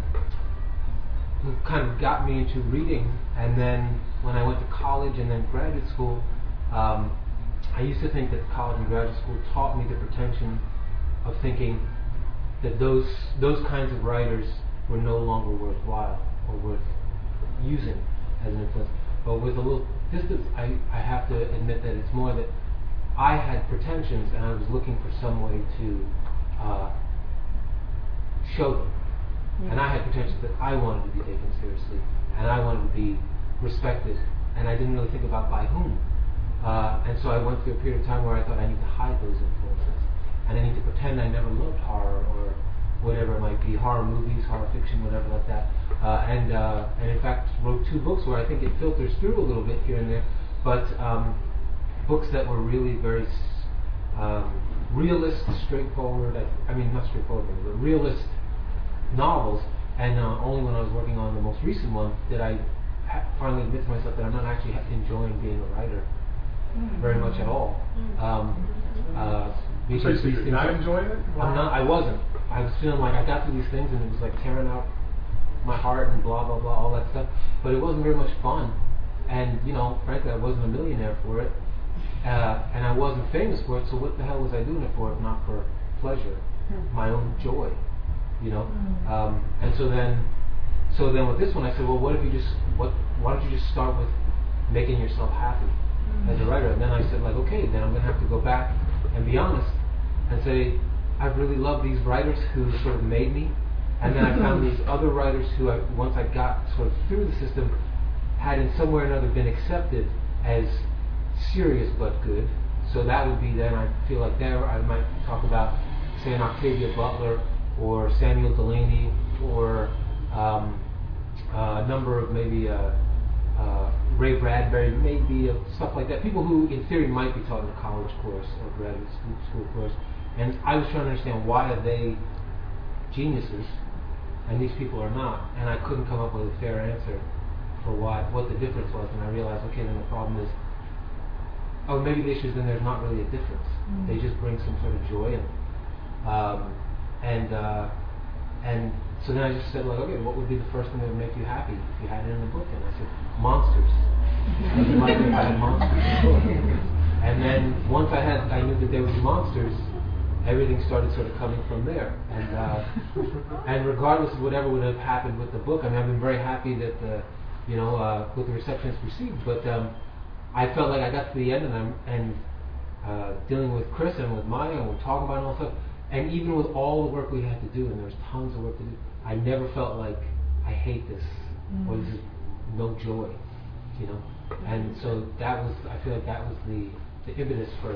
kind of got me into reading. And then when I went to college and then graduate school, I used to think that college and graduate school taught me the pretension of thinking that those kinds of writers were no longer worthwhile or worth using as an influence. But with a little distance, I have to admit that it's more that I had pretensions and I was looking for some way to show them. Mm-hmm. And I had pretensions that I wanted to be taken seriously and I wanted to be respected, and I didn't really think about by whom. And so I went through a period of time where I thought I need to hide those influences, and I need to pretend I never loved horror or whatever it might be, horror movies, horror fiction, whatever like that. And in fact wrote 2 books where I think it filters through a little bit here and there, but books that were really very realist, straightforward, I mean not straightforward, but realist novels, and only when I was working on the most recent one did I finally admit to myself that I'm not actually enjoying being a writer very much at all. So you're not enjoying it? I wasn't. I was feeling like I got through these things and it was like tearing out my heart and blah blah blah, all that stuff, but it wasn't very much fun, and frankly I wasn't a millionaire for it, and I wasn't famous for it, so what the hell was I doing it for if not for pleasure, my own joy, and so then with this one I said, well, why don't you just start with making yourself happy as a writer? And then I said, like, okay, then I'm going to have to go back and be honest and say, I've really loved these writers who sort of made me, and then I found these other writers who once I got sort of through the system had in some way or another been accepted as serious but good. So that would be then, I feel like there I might talk about, say, an Octavia Butler or Samuel Delany or a number of maybe Ray Bradbury, maybe stuff like that. People who, in theory, might be taught in a college course or graduate school course. And I was trying to understand, why are they geniuses and these people are not? And I couldn't come up with a fair answer for what the difference was. And I realized, okay, then the problem is, maybe the issue is then there's not really a difference. They just bring some sort of joy in. And so then I just said, like, okay, what would be the first thing that would make you happy if you had it in the book? And I said, monsters. You might think I had monsters in the book. And then once I knew that there would be monsters, everything started sort of coming from there. And regardless of whatever would have happened with the book, I mean, I've been very happy that with the reception it's received. But I felt like I got to the end and dealing with Chris and with Maya and we're talking about it and all stuff. And even with all the work we had to do, and there was tons of work to do, I never felt like I hate this or this is no joy, And so I feel like that was the impetus for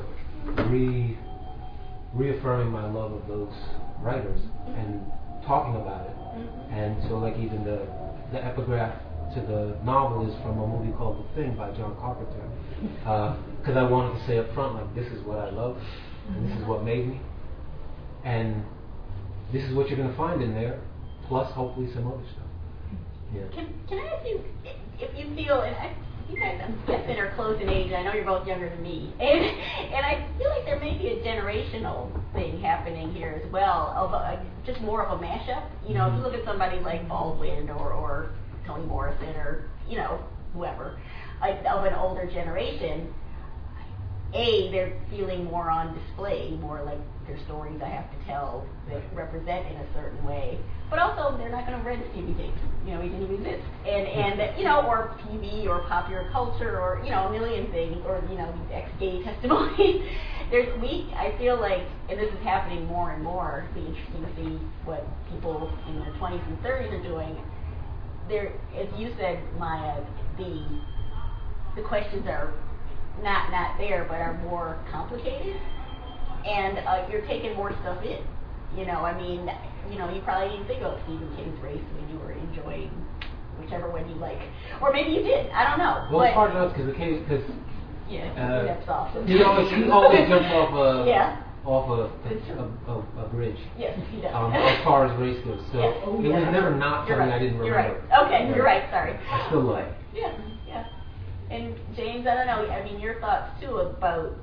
reaffirming my love of those writers and talking about it. And so, like, even the epigraph to the novel is from a movie called The Thing by John Carpenter, because I wanted to say up front, like, this is what I love and this is what made me. And this is what you're going to find in there, plus hopefully some other stuff. Yeah. Can I ask you if you feel, and you guys, I'm guessing, are close in age. I know you're both younger than me, and I feel like there may be a generational thing happening here as well, of just more of a mashup. If you look at somebody like Baldwin or Toni Morrison or whoever, of an older generation. They're feeling more on display, more like their stories I have to tell that represent in a certain way. But also, they're not going to rent Stevie tapes. He didn't even exist. And or TV or popular culture or, a million things, or, these ex-gay testimonies. I feel like, and this is happening more and more, it'd be interesting to see what people in their 20s and 30s are doing. As you said, Maya, the questions are not there, but are more complicated, and you're taking more stuff in. You probably didn't think of Stephen King's Race when you were enjoying whichever one you like, or maybe you did. I don't know. Well, it's hard enough because he steps off. He always jumps off a bridge. Yes, he does. As far as race goes, so yes. It was never not something I didn't remember. You're right. Okay, you're right. Sorry. I still love it. Yeah. And James, I don't know, your thoughts too about,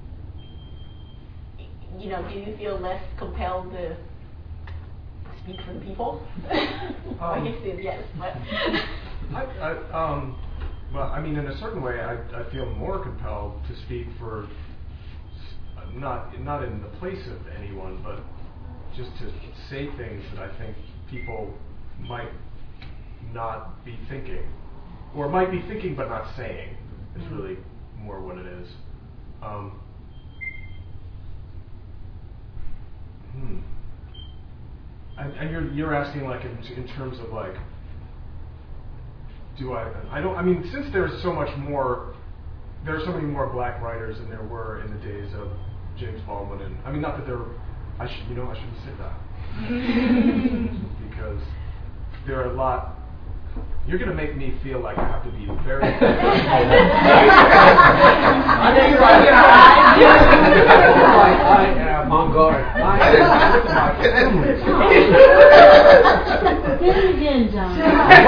do you feel less compelled to speak for the people? I guess yes, but. Well, I mean, in a certain way, I feel more compelled to speak for, not in the place of anyone, but just to say things that I think people might not be thinking. Or might be thinking but not saying, is really more what it is. And you're asking, like, in terms of, like, since there's so much more, there are so many more black writers than there were in the days of James Baldwin, and, not that I shouldn't say that. because there are a lot. You're going to make me feel like I have to be very. I am on guard. I am with my family. Say it again, John.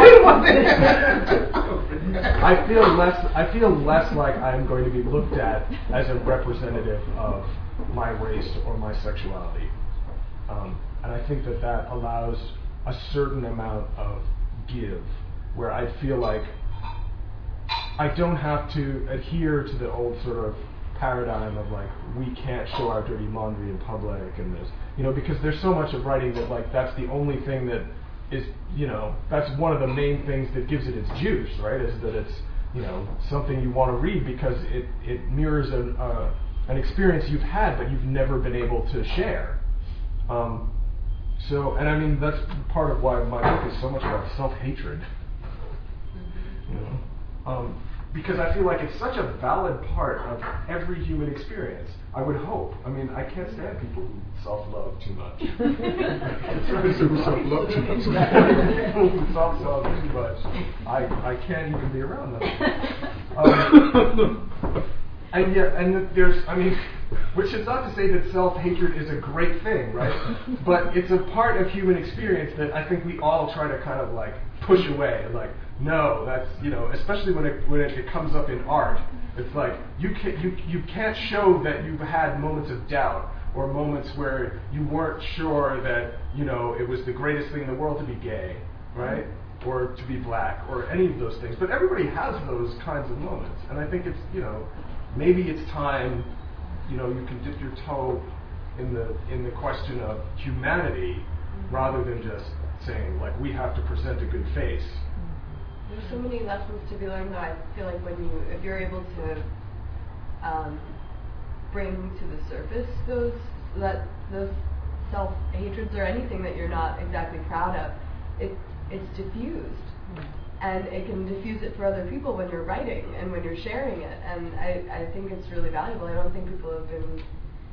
I feel less like I'm going to be looked at as a representative of my race or my sexuality, and I think that allows a certain amount of give, where I feel like I don't have to adhere to the old sort of paradigm of like we can't show our dirty laundry in public and this, because there's so much of writing that like that's the only thing that is, that's one of the main things that gives it its juice, right? Is that it's something you want to read because it mirrors an experience you've had but you've never been able to share. So, and I mean that's part of why my book is so much about self-hatred. Because I feel like it's such a valid part of every human experience. I would hope. I mean, I can't stand people who self-love too much. Self-love too much. People who self-love too much. I can't even be around them. And yet, and there's, I mean, which is not to say that self-hatred is a great thing, right? But it's a part of human experience that I think we all try to kind of like push away, like, no, that's, especially when it comes up in art. It's like you can't show that you've had moments of doubt or moments where you weren't sure that it was the greatest thing in the world to be gay, right? Or to be black, or any of those things. But everybody has those kinds of moments, and I think it's maybe it's time you can dip your toe in the question of humanity rather than just saying like we have to present a good face. There's so many lessons to be learned that I feel like if you're able to bring to the surface those self-hatreds or anything that you're not exactly proud of, it's diffused. And it can diffuse it for other people when you're writing and when you're sharing it. And I think it's really valuable. I don't think people have been,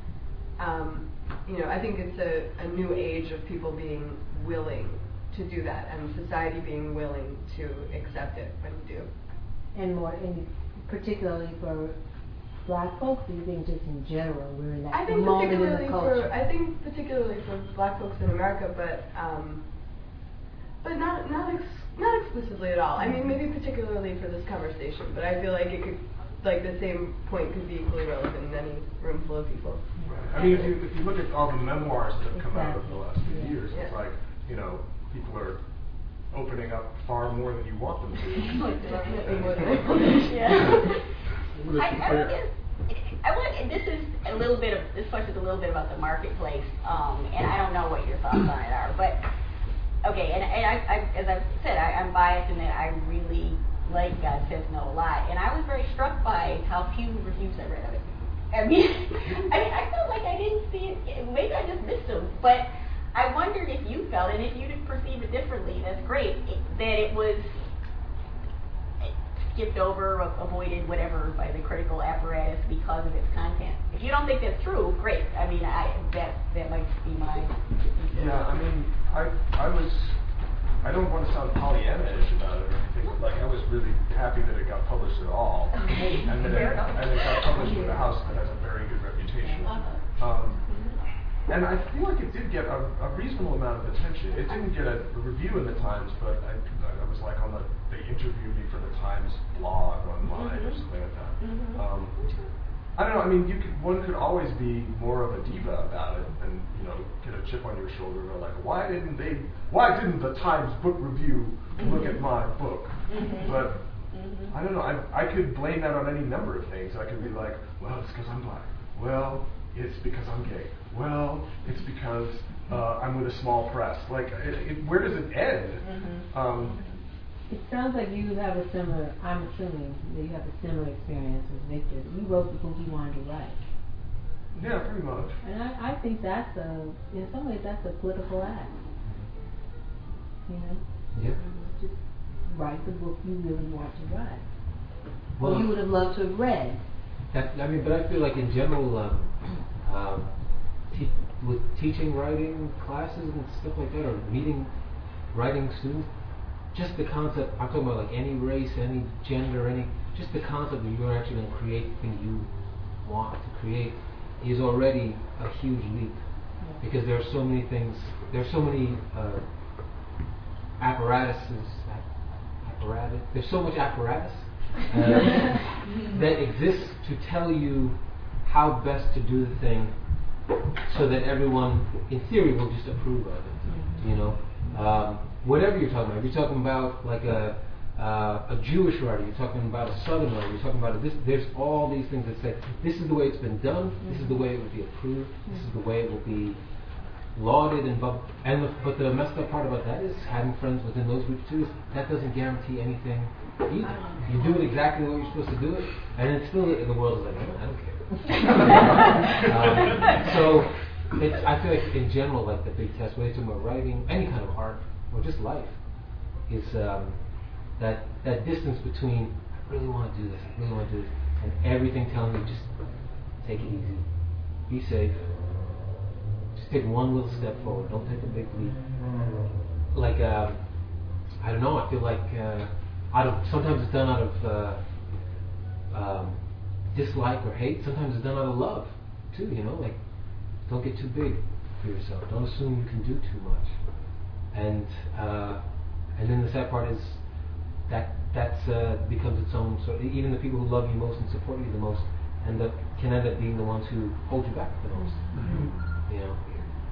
I think it's a new age of people being willing to do that and society being willing to accept it when you do. And particularly for black folks, or you think just in general, we're in that I think moment in the culture? I think particularly for black folks in America, but not exclusively at all. I mean, maybe particularly for this conversation, but I feel like it could, like the same point could be equally relevant in any room full of people. Right. I mean, if you look at all the memoirs that have come out over the last few years, it's like, people are opening up far more than you want them to. This question is a little bit about the marketplace, and I don't know what your thoughts on it are, but okay, and I as I've said, I'm biased in that I really like God Says No a lot, and I was very struck by how few reviews I read of it. I mean, I felt like I didn't see it. Maybe I just missed them, but I wondered if you felt, and if you did perceive it differently, that's great, that it was skipped over, avoided, whatever, by the critical apparatus because of its content. If you don't think that's true, great. I mean, that might be my... Yeah, I mean, I don't want to sound Pollyanna-ish about it or anything, but like I was really happy that it got published at all, and that it got published with a house that has a very good reputation. And I feel like it did get a reasonable amount of attention. It didn't get a review in the Times, but I was like they interviewed me for the Times blog online or something like that. I don't know. I mean, one could always be more of a diva about it, and get a chip on your shoulder, or like, why didn't the Times book review look at my book? But I don't know. I could blame that on any number of things. I could be like, well, it's because I'm black. Well, it's because I'm gay. Well, it's because I'm with a small press. Like, where does it end? It sounds like you have a similar, I'm assuming that you have a similar experience with Victor. You wrote the book you wanted to write. Yeah, pretty much. And I think in some ways that's a political act. Yeah. Just write the book you really want to write. Well, or you would have loved to have read. But I feel like in general, with teaching writing classes and stuff like that, or meeting writing students, just the concept, I'm talking about like any race, any gender, just the concept that you're actually going to create the thing you want to create is already a huge leap. Because there are so many things, there's so many there's so much apparatus that exists to tell you how best to do the thing so that everyone, in theory, will just approve of it. You know, whatever you're talking about. If you're talking about like a Jewish writer, you're talking about a Southern writer, you're talking about this. There's all these things that say this is the way it's been done. This is the way it will be approved. This is the way it will be lauded but the messed up part about that is having friends within those groups too. That doesn't guarantee anything either. You do it exactly the way you're supposed to do it, and it's still the world is like, I don't care. So I feel like in general, like the big test, whether you're talking about writing, any kind of art, or just life, is that distance between I really want to do this, and everything telling you just take it easy, be safe. Take one little step forward. Don't take a big leap. Like I don't know. I feel like sometimes it's done out of dislike or hate. Sometimes it's done out of love too. You know, like don't get too big for yourself. Don't assume you can do too much. And then the sad part is that becomes its own sort of, even the people who love you most and support you the most can end up being the ones who hold you back the most. You know.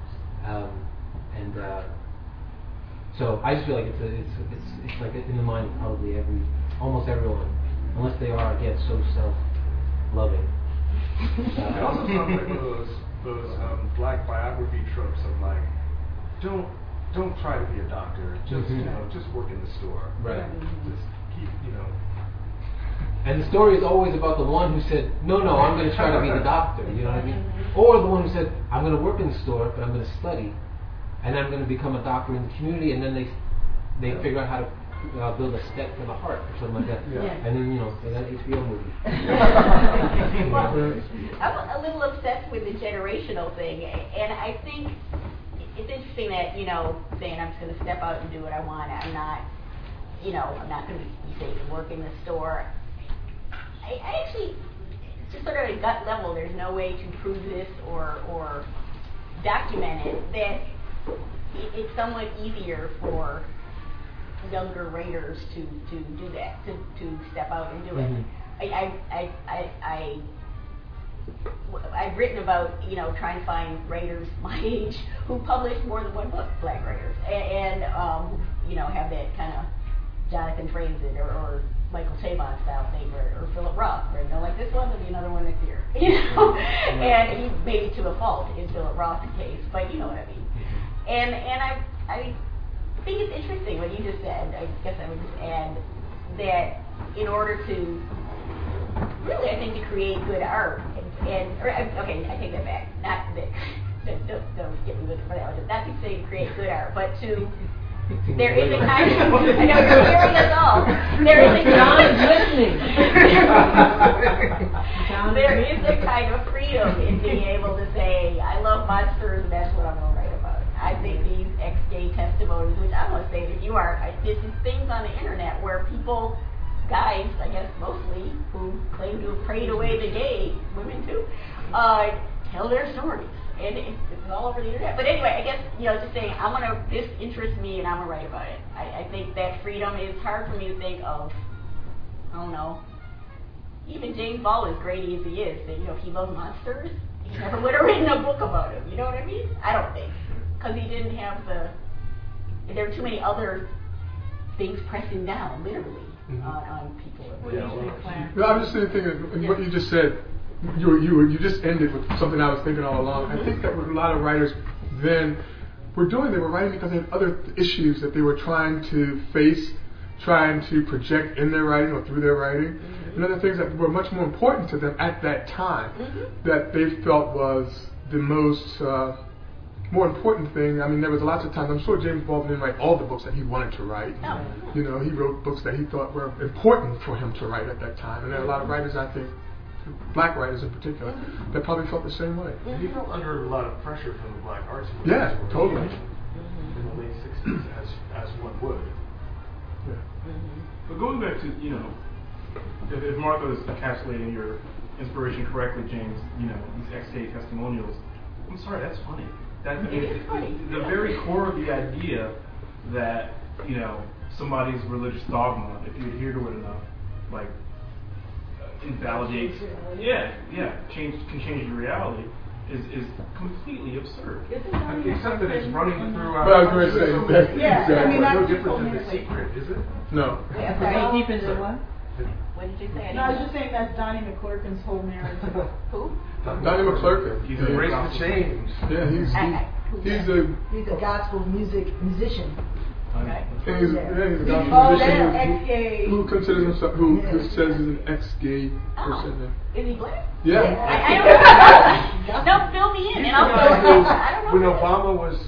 So I just feel like it's like in the mind of probably almost everyone, unless they are again so self-loving. It also sounds like one of those black biography tropes of like, don't try to be a doctor, just just work in the store, right? Just keep And the story is always about the one who said, no, I'm going to try to be the doctor, you know what I mean? Or the one who said, I'm going to work in the store, but I'm going to study, and I'm going to become a doctor in the community, and then they figure out how to build a stent for the heart, or something like that. Yeah. And then, they got an HBO movie. Well, I'm a little obsessed with the generational thing, and I think it's interesting that, saying I'm just going to step out and do what I want, I'm not going to be safe and work in the store. I actually, just sort of at a gut level, there's no way to prove this or document it, that it's somewhat easier for younger writers to do that, to step out and do it. I've written about, trying to find writers my age who publish more than one book, black writers, and have that kind of Jonathan Franzen or Michael Chabon style thing, or Philip Roth, where like this one, there'll be another one next year, and he maybe to a fault in Philip Roth's case, but you know what I mean. And I think it's interesting what you just said. I guess I would just add that in order to really, I think, to create good art, okay, I take that back. Not that, don't get me with it, not to say create good art, but to. There is a kind of, I know you're hearing us all. There is a kind of freedom in being able to say, I love monsters, and that's what I'm going to write about. I think these ex-gay testimonies, which I must say that you are, there's these things on the internet where people, guys, I guess mostly, who claim to have prayed away the gay, women too, tell their stories. And it's all over the internet. But anyway, I guess, just saying, this interests me and I'm going to write about it. I think that freedom is hard for me to think of, I don't know, even James Baldwin, as great as he is, that, if he loved monsters, he never would have written a book about him. You know what I mean? I don't think. Because he didn't have there are too many other things pressing down, literally, on people. I'm just thinking, what you just said, you just ended with something I was thinking all along. I think that what a lot of writers then were doing, they were writing because they had other issues that they were trying to face, trying to project in their writing or through their writing, and other things that were much more important to them at that time, that they felt was the most more important thing. I mean, there was lots of times, I'm sure James Baldwin didn't write all the books that he wanted to write. He wrote books that he thought were important for him to write at that time, and there are a lot of writers, I think, black writers in particular, that probably felt the same way. And he felt under a lot of pressure from the black arts movement. Yeah, totally. In the late 60s, as one would. Yeah. But going back to, if Martha is encapsulating your inspiration correctly, James, these ex-gay testimonials, I'm sorry, that's funny. It is funny. The very core of the idea that, somebody's religious dogma, if you adhere to it enough, like, invalidates, can change your reality, is completely absurd. Except that it's running through But I was going to say, Yeah, I mean, no that's different than The Secret, is it? No. Yeah, deep into what? What did you say? No, I was just saying that's Donnie McClurkin's whole narrative. Who? Donnie McClurkin. He's embraced the change. Yeah, he's a gospel musician. Okay. He's a gospel Oh, musician that ex-gay. who considers himself, who says he's an ex-gay person. Is he black? Yeah. I don't know. Don't fill me in, and I'll I don't When know. Obama was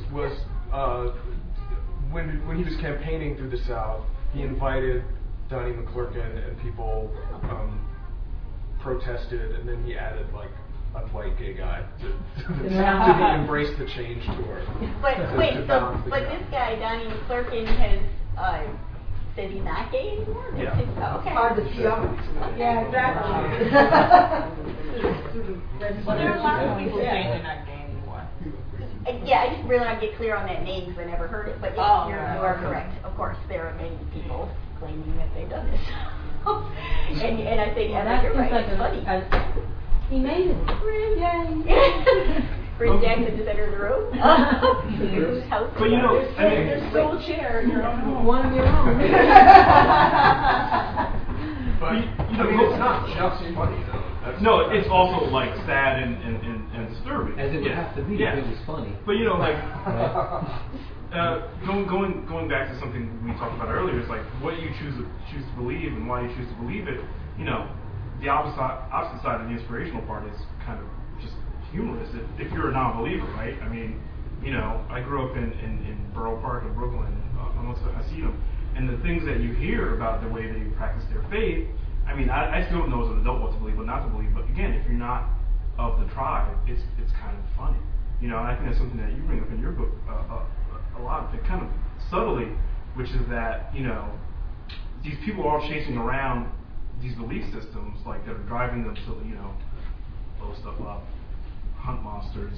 when he was campaigning through the South, he invited Donnie McClurkin, and people protested, and then he added like a white gay guy to the Embrace the Change tour. But wait, to balance the but gap. this guy, Donnie McClurkin, has said he's not gay anymore? Yeah. Okay. Hard to PR. Yeah, exactly. Well, there are a lot of people saying they're not gay anymore. Yeah, I just really want to get clear on that name because I never heard it. But yes, you are correct. Of course, there are many people claiming that they've done this. and I think, you're right. It's funny. He made it. Yay! Chris Jackson just entered the room. Whose house? But There's still a chair in your own home. One of your own. But it's not just funny though. No, it's also like sad and disturbing. As it would have to be if it was funny. But going back to something we talked about earlier, is like what you choose to believe and why you choose to believe it. The opposite side of the inspirational part is kind of just humorous. If you're a non-believer, right? I mean, I grew up in Borough Park in Brooklyn, amongst the Hasidim, and the things that you hear about the way they practice their faith. I mean, I still don't know as an adult what to believe, what not to believe. But again, if you're not of the tribe, it's kind of funny. I think that's something that you bring up in your book a lot, kind of subtly, which is that these people are all chasing around these belief systems, like that are driving them to blow stuff up, hunt monsters,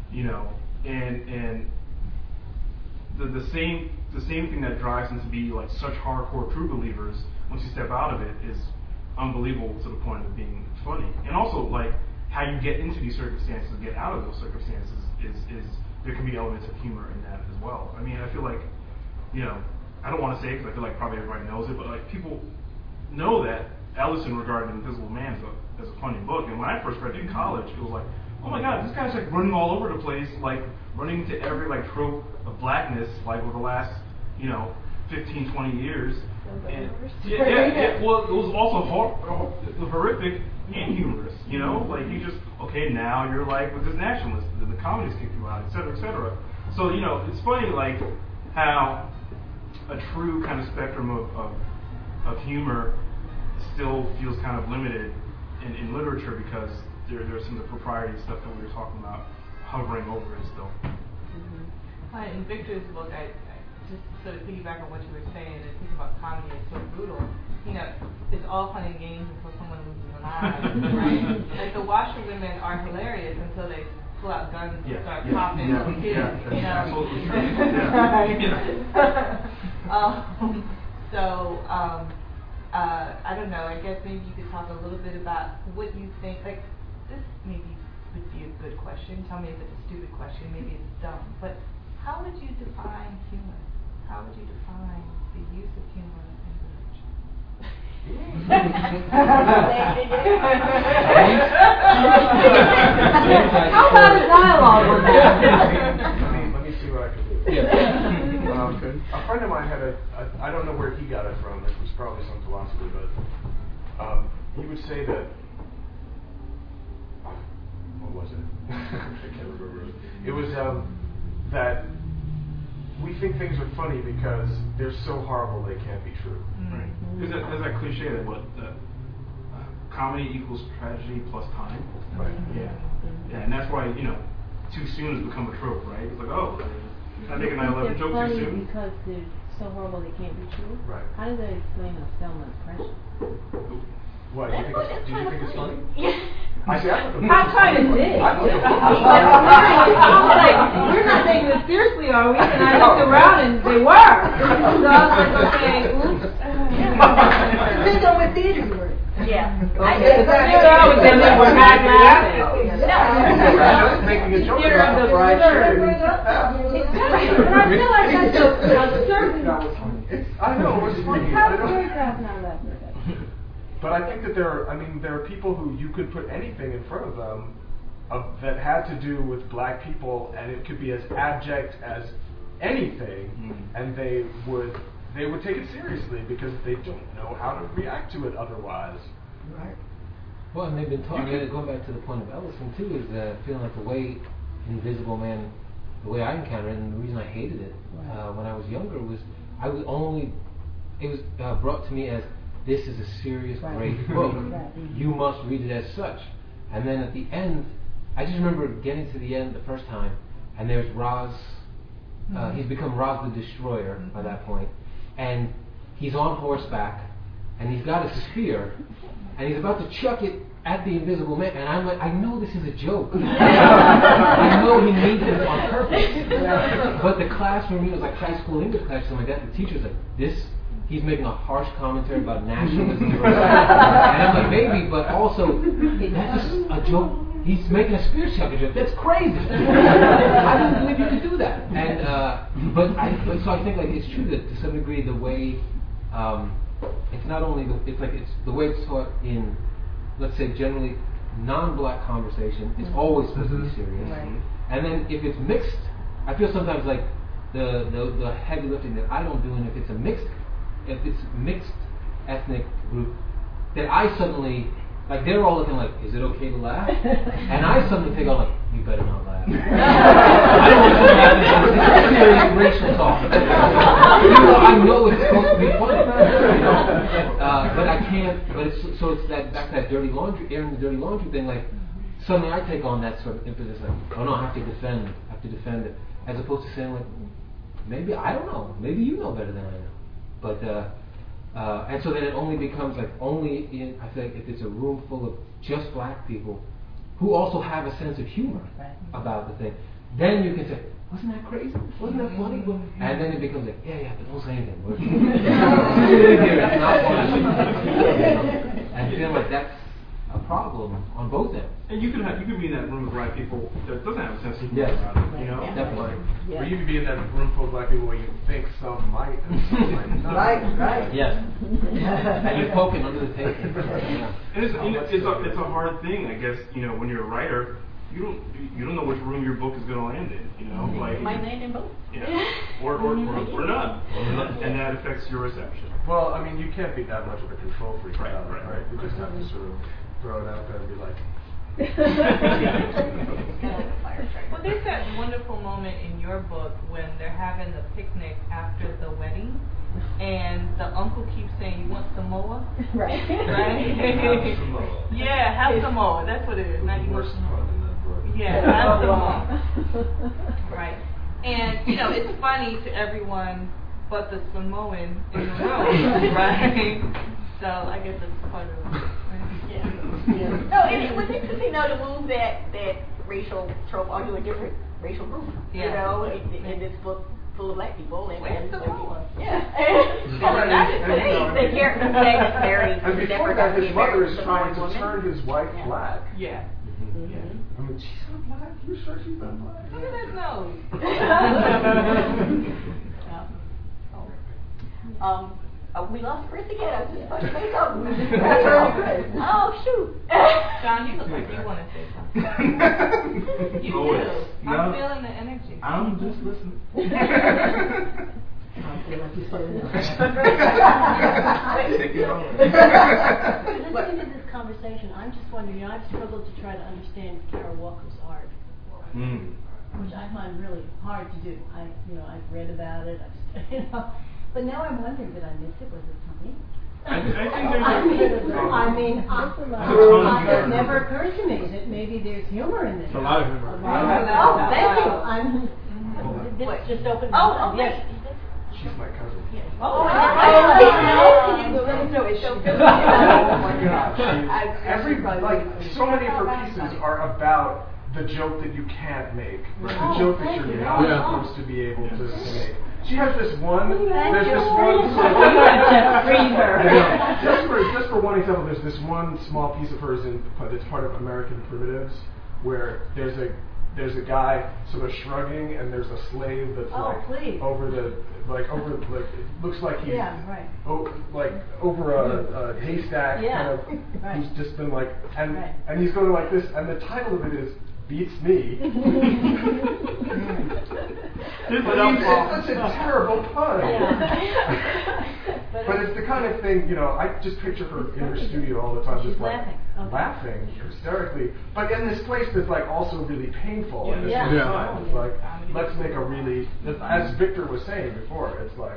and the same thing that drives them to be like such hardcore true believers. Once you step out of it, is unbelievable to the point of being funny. And also, like, how you get into these circumstances, get out of those circumstances, is there can be elements of humor in that as well. I mean, I feel like, I don't want to say it because I feel like probably everybody knows it, but like people know that Ellison regarded Invisible Man as a funny book. And when I first read it in college, it was like, oh my God, this guy's like running all over the place, like running into every like trope of blackness, like over the last, 15, 20 years. And well, it was also horrific and humorous, like you just, okay, now you're like with this nationalist, the comedies kick you out, et cetera, et cetera. So, it's funny, like, how a true kind of spectrum of humor still feels kind of limited in literature because there's some of the propriety stuff that we were talking about hovering over it still. In Victor's book, I just sort of piggyback on what you were saying and think about comedy as so brutal. It's all fun and games until someone loses an eye, right? Like the washerwomen are hilarious until they pull out guns and start popping kids. Absolutely true. I don't know. I guess maybe you could talk a little bit about what you think. Like this maybe would be a good question. Tell me if it's a stupid question. Maybe it's dumb. But how would you define humor? How would you define the use of humor in literature? How about a dialogue on that? Let me see what I can do. A friend of mine had I don't know where he got it from. It was probably some philosophy, but he would say that. What was it? I can't remember. It was that we think things are funny because they're so horrible they can't be true. Right. There's that cliche that comedy equals tragedy plus time. Right. Yeah, and that's why too soon has become a trope, right? It's like, oh, I make a 9/11 joke too soon. Because they're so horrible they can't be true. Right. How do they explain Selma's pressure? What, do you think it's funny? Yeah. I see, I thought I'm trying to dig. I thought I'm like, we're not taking this seriously, are we? And I looked around and they were. So I was like, okay, oops. Depends on what theater you're in. Yeah. The theater I was in, they were half laughing. Just making a joke Theater about of the the fried absurd. chicken. And I feel like that's a certain. I know, it's funny. How is that not laughing? But I think that there are people who you could put anything in front of them that had to do with black people, and it could be as abject as anything, and they would take it seriously because they don't know how to react to it otherwise. Right. Well, and they've been taught, going back to the point of Ellison too, is feeling like the way Invisible Man, the way I encountered it, and the reason I hated it when I was younger was it was brought to me as, this is a serious, great book. You must read it as such. And then at the end, I just remember getting to the end the first time, and there's Roz. He's become Roz the Destroyer by that point, and he's on horseback, and he's got a spear, and he's about to chuck it at the Invisible Man, and I'm like, I know this is a joke. I know he means it on purpose. But the classroom, it was like high school English class, something like that. The teacher's like, he's making a harsh commentary about nationalism. And I'm like, maybe, but also, that's just a joke. He's making a spear chucker joke. That's crazy. I didn't believe you could do that. And so I think like it's true that to some degree the way it's not only it's the way it's taught in, let's say, generally non-black conversation. It's always supposed to be serious. Right. And then if it's mixed, I feel sometimes like the heavy lifting that I don't do, and if it's mixed ethnic group, then I suddenly, like, they're all looking like, is it okay to laugh? And I suddenly take on like, you better not laugh. I don't want to laugh. This is serious racial talk. I know it's supposed to be funny, but I can't. But it's that back to that dirty laundry, airing the dirty laundry thing. Like, suddenly I take on that sort of impetus, like, oh no, I have to defend it, as opposed to saying like, maybe I don't know, maybe you know better than I know. But and so then it only becomes like I feel like if it's a room full of just black people who also have a sense of humor about the thing, then you can say, wasn't that crazy? Wasn't that funny? And then it becomes like, yeah, but don't say anything. It's not funny. And feel like that's a problem on both ends. And you could be in that room with black people that doesn't have a sense of humor about it, Definitely. Yeah. Or you could be in that room full of black people where you think some might and some might not. Right. Yes. And you're poking under the table. Yeah. And it's a hard thing, I guess. When you're a writer, you don't know which room your book is going to land in. Like, it might land in both. Yeah. Or not. And that affects your reception. Well, I mean, you can't be that much of a control freak about it, Right. right? You just have to sort of throw it out there and be like. Well, there's that wonderful moment in your book when they're having the picnic after the wedding, and the uncle keeps saying, "You want Samoa?" Right. Right. Have Samoa. Yeah, have Samoa. That's what it is. Not you want Worst Samoa. part in that book. Yeah, have Samoa. Right. And it's funny to everyone but the Samoan in the room, right? So I guess it's part of it. Yeah. No, and it was interesting to move that racial trope onto a different racial group. Yeah. In this book full of black people and Where's the Samoa? Yeah. The character is very. And before that, his mother is trying to turn his wife black. Yeah. Yeah. I mean, she's not black. You sure she's not black? Look at that nose. We lost Chris again. I was just about to say something. Oh, shoot. John, you look like you want to say something. You Always. do. No. I'm feeling the energy. I'm just listening. Listening to this conversation, I'm just wondering, I've struggled to try to understand Kara Walker's art, which I find really hard to do. I've read about it, but now I'm wondering, did I miss it? Was it something? I think there's it never occurred to me that maybe there's humor in this. A lot of humor. Oh, thank you. This just opened my mind. Yes. She's my cousin. Oh, no issue. Oh my gosh. Everybody, like, so many of her pieces are about the joke that you can't make, the joke that you're not supposed to be able to make. She has this one. There's this one. Just for one example, there's this one small piece of hers that's part of American Primitives, where there's a guy sort of shrugging, and there's a slave that's over it looks like he's over a haystack, kind of, who's just been like, and he's going like this, and the title of it is Beats Me. It's such a terrible pun. But it's the kind of thing, I just picture her in her studio all the time, just like laughing hysterically. But in this place that's like also really painful at the same time. It's like, let's make a really, as Victor was saying before, it's like,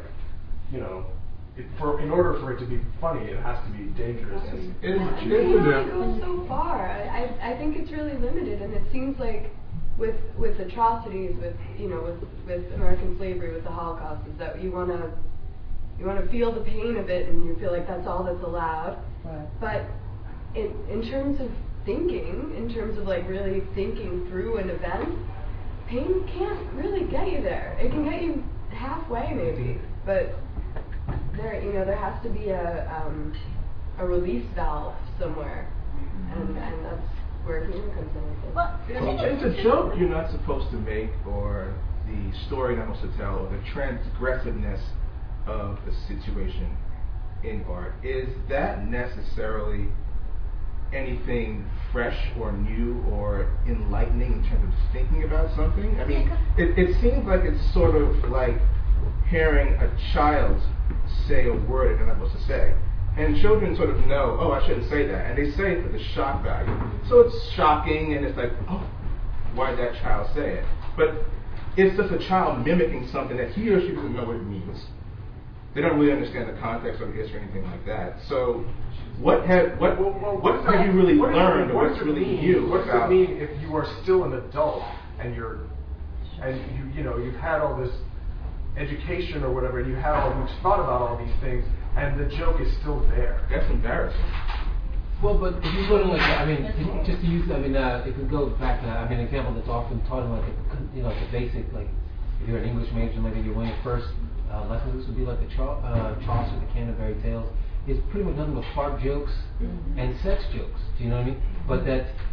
in order for it to be funny, it has to be dangerous. It really goes so far. I think it's really limited, and it seems like with atrocities, with American slavery, with the Holocaust, is that you want to feel the pain of it, and you feel like that's all that's allowed. Right. But in terms of thinking, in terms of like really thinking through an event, pain can't really get you there. It can get you halfway maybe, but there has to be a release valve somewhere, and that's where humor comes in. It's a joke you're not supposed to make, or the story not supposed to tell, or the transgressiveness of the situation in art. Is that necessarily anything fresh or new or enlightening in terms of thinking about something? I mean, it seems like it's sort of like hearing a child say a word that they're not supposed to say. And children sort of know, I shouldn't say that. And they say it for the shock value. So it's shocking, and it's like, why did that child say it? But it's just a child mimicking something that he or she doesn't know what it means. They don't really understand the context of the history or anything like that. So what have you really learned, or what's really new? What does it mean if you are still an adult and you've had all this education or whatever, and you've thought about all these things, and the joke is still there? That's embarrassing. Well, but if you go to just to use, if you go back to, an example that's often taught in like a basic, like if you're an English major, maybe you're one of your first lessons, this would be like the Chaucer, the Canterbury Tales, is pretty much nothing but fart jokes and sex jokes. Do you know what I mean? But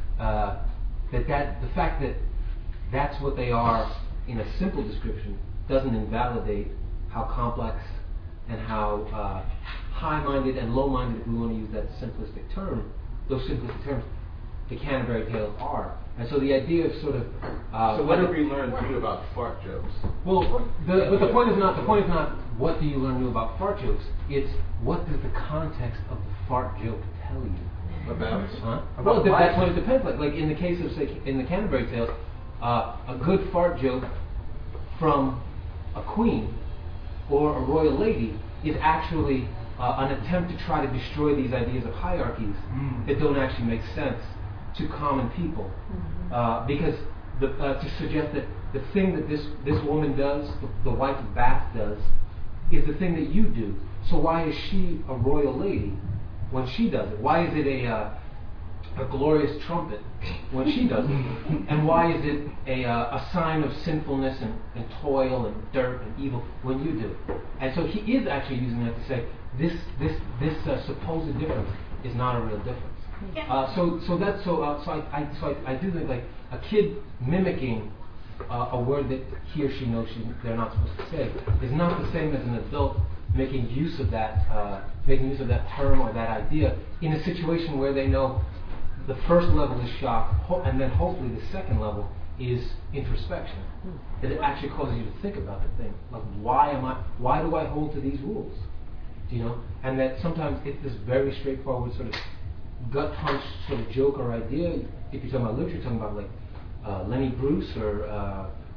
the fact that that's what they are in a simple description doesn't invalidate how complex and how high-minded and low-minded, if we want to use that simplistic term, those simplistic terms, the Canterbury Tales are. And so the idea of sort of so what have we learned new about fart jokes? Well, but the point is not what do you learn new about fart jokes. It's what does the context of the fart joke tell you about? Well, that's what it depends. Like in the case of, say, in the Canterbury Tales, a good fart joke from a queen or a royal lady is actually an attempt to try to destroy these ideas of hierarchies that don't actually make sense to common people, because to suggest that the thing that this woman does, the wife of Bath does, is the thing that you do. So why is she a royal lady when she does it? Why is it a glorious trumpet when she does it? And why is it a sign of sinfulness and toil and dirt and evil when you do it? And so he is actually using that to say this supposed difference is not a real difference. So I do think like a kid mimicking a word that he or she knows they're not supposed to say is not the same as an adult making use of that term or that idea in a situation where they know the first level is shock, and then hopefully the second level is introspection. That it actually causes you to think about the thing, like why do I hold to these rules? Do you know? And that sometimes it's this very straightforward sort of gut punch sort of joke or idea. If you're talking about literature, you're talking about like Lenny Bruce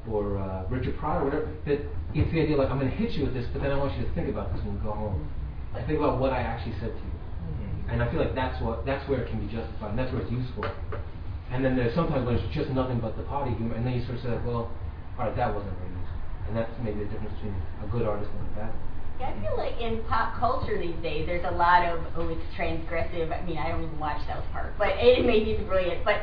or Richard Pryor or whatever. That it's the idea like I'm going to hit you with this, but then I want you to think about this when you go home. I think about what I actually said to you. And I feel like that's where it can be justified, and that's where it's useful. And then there's sometimes when it's just nothing but the potty humor, and then you sort of say, well, all right, that wasn't very useful. And that's maybe the difference between a good artist and a bad one. Yeah, I feel like in pop culture these days, there's a lot of, oh, it's transgressive. I mean, I don't even watch South Park, but it may be brilliant. But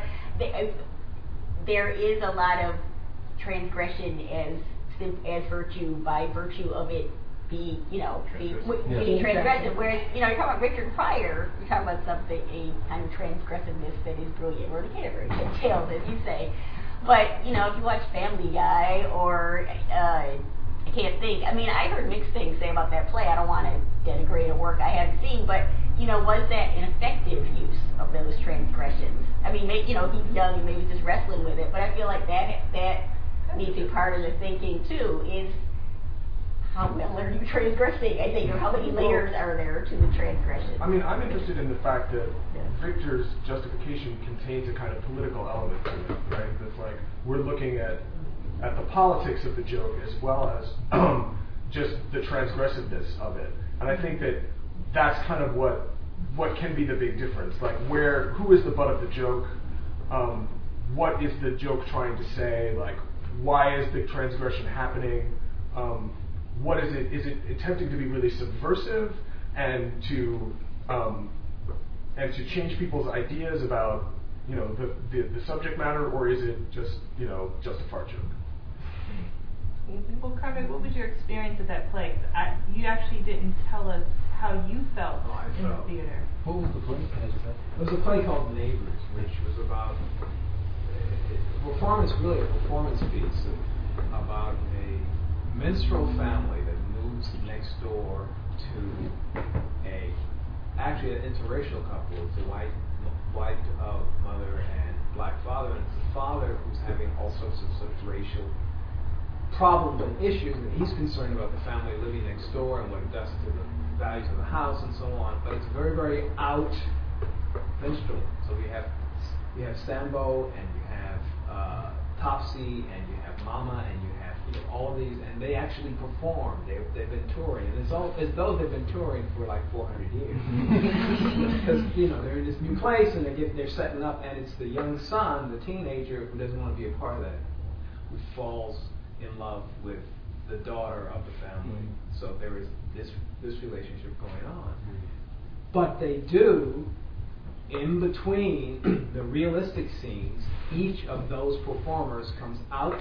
there is a lot of transgression as virtue, by virtue of it being transgressive. Whereas, you're talking about Richard Pryor, you're talking about something, a kind of transgressiveness that is brilliant, or very detailed, as you say. But, if you watch Family Guy, or, I can't think, I heard mixed things say about that play. I don't want to denigrate a work I haven't seen, but, was that an effective use of those transgressions? He's young and maybe just wrestling with it, but I feel like that needs to be part of the thinking, too, is how well are you transgressing, I think, or how many layers are there to the transgression? I'm interested in the fact that Victor's justification contains a kind of political element to it, right? That's like, we're looking at the politics of the joke as well as just the transgressiveness of it. And I think that that's kind of what can be the big difference. Like, who is the butt of the joke? What is the joke trying to say? Like, why is the transgression happening? What is it? Is it attempting to be really subversive and to change people's ideas about the subject matter, or is it just just a fart joke? Well, Carmen, what was your experience at that play? You actually didn't tell us how you felt in the theater. What was the play? It was a play called Neighbors, which was about a performance piece about a minstrel family that moves next door to actually an interracial couple. It's a white mother and black father, and it's the father who's having all sorts of racial problems and issues, and he's concerned about the family living next door and what it does to the values of the house and so on. But it's very, very out minstrel. So we have Sambo, and you have Topsy, and you have Mama, and you have all of these, and they actually perform. They've been touring, and it's as though they've been touring for like 400 years. Because they're in this new place, and they're setting up, and it's the young son, the teenager, who doesn't want to be a part of that, who falls in love with the daughter of the family. So there is this relationship going on. But they do, in between the realistic scenes, each of those performers comes off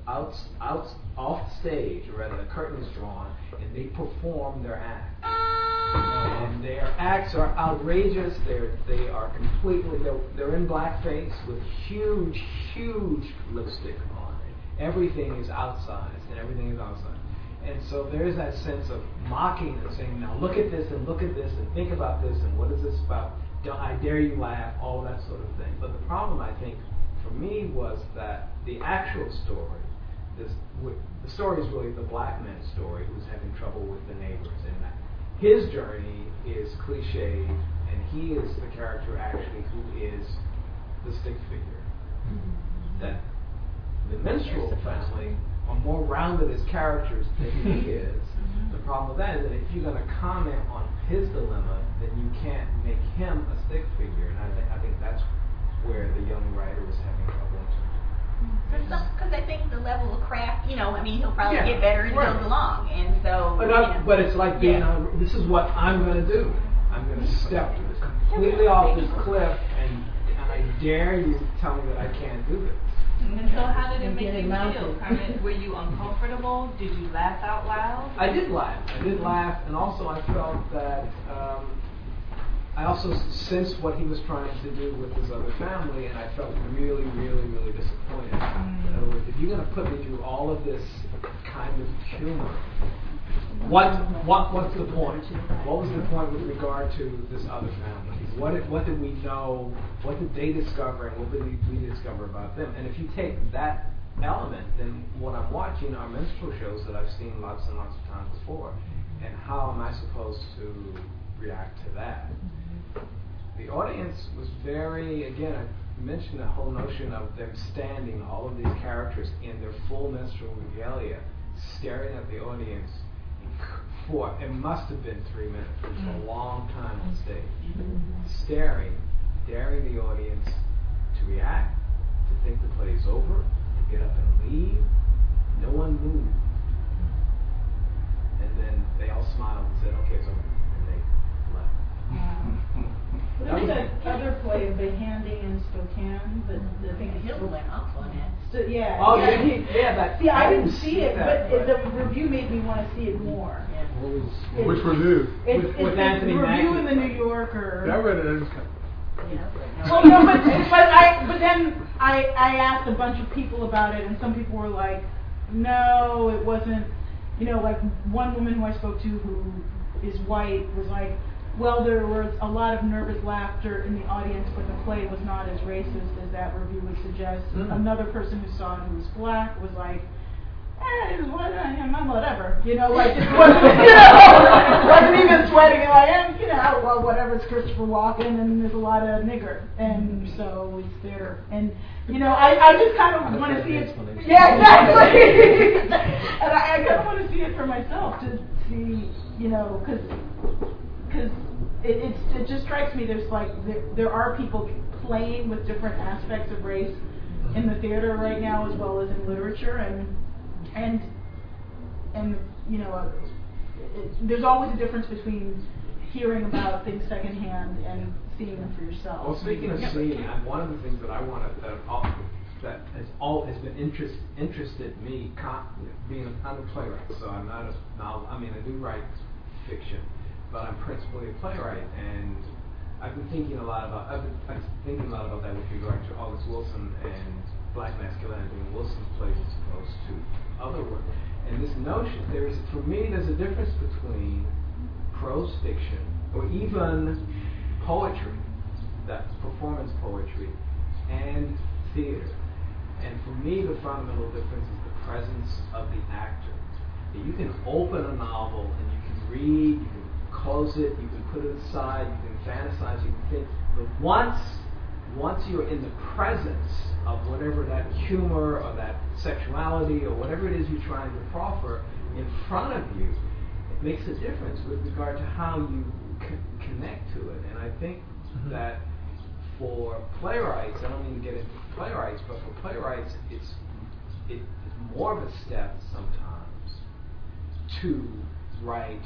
stage, or rather the curtain is drawn, and they perform their act. And their acts are outrageous. They are completely, they're in blackface with huge lipstick on it. Everything is outsized, and everything is outside. And so there is that sense of mocking and saying, now look at this, and look at this, and think about this, and what is this about? I dare you laugh, all that sort of thing. But the problem, I think, for me was that the actual story, the story is really the black man's story who's having trouble with the neighbors. And his journey is cliched, and he is the character actually who is the stick figure. That the minstrel family are more rounded as characters than he is. The problem with that is that if you're going to comment on his dilemma, then you can't make him a stick figure. And I think that's where the young writer was having trouble. Because I think the level of craft, he'll probably get better as it goes along. And so, but it's like being on, this is what I'm going to do. I'm going to step completely off this cliff, and I dare you to tell me that I can't do this. And so how did it make you feel, Carmen? Were you uncomfortable? Did you laugh out loud? I did laugh, and also I felt that I also sensed what he was trying to do with his other family, and I felt really, really, really disappointed. In other words, if you're going to put me through all of this kind of humor, what's the point? What was the point with regard to this other family? What did we know? What did they discover, and what did we discover about them? And if you take that element, then what I'm watching are minstrel shows that I've seen lots and lots of times before, and how am I supposed to react to that? The audience was very, again, I mentioned the whole notion of them standing, all of these characters in their full minstrel regalia, staring at the audience for, it must have been 3 minutes, it was a long time on stage, staring, daring the audience to react, to think the play is over, to get up and leave. No one moved. And then they all smiled and said, okay, it's over. And they left. There was that other play, The Handing in Spokane, but the thing is, Hill went up on it. So, yeah. Oh, yeah. yeah. See, I didn't see it, but the review made me want to see it more. Which review? With Anthony the review Mackie. in the New Yorker. Yeah, I read it. It was kind Well, no, but then I asked a bunch of people about it, and some people were like, no, it wasn't. You know, like one woman who I spoke to who is white was like, well, there was a lot of nervous laughter in the audience, but the play was not as racist as that review would suggest. Another person who saw it who was black was like, whatever, you know, like it wasn't even sweating, and like, you know, well, whatever, it's Christopher Walken, and there's a lot of nigger, and so it's there, and you know, I just kind of want to see it. Yeah, exactly. And I kind of want to see it for myself to see, you know, because it just strikes me there's like there are people playing with different aspects of race in the theater right now as well as in literature, and you know, there's always a difference between hearing about things secondhand and seeing them for yourself. Well, speaking of seeing, one of the things that I wanted that has been interested me, being I'm a playwright, so I'm not a novel. I mean, I do write fiction, but I'm principally a playwright, and I've been thinking a lot about that with regard to August Wilson and Black masculinity and Wilson's plays as opposed to other work. And this notion, there's a difference between prose fiction or even poetry, that performance poetry, and theater. And for me, the fundamental difference is the presence of the actor. That you can open a novel and you can read, you can close it, you can put it aside, you can fantasize, you can think. But once you're in the presence of whatever that humor or that sexuality or whatever it is you're trying to proffer in front of you, it makes a difference with regard to how you connect to it. And I think that for playwrights, I don't mean to get into playwrights, but for playwrights, it's more of a step sometimes to write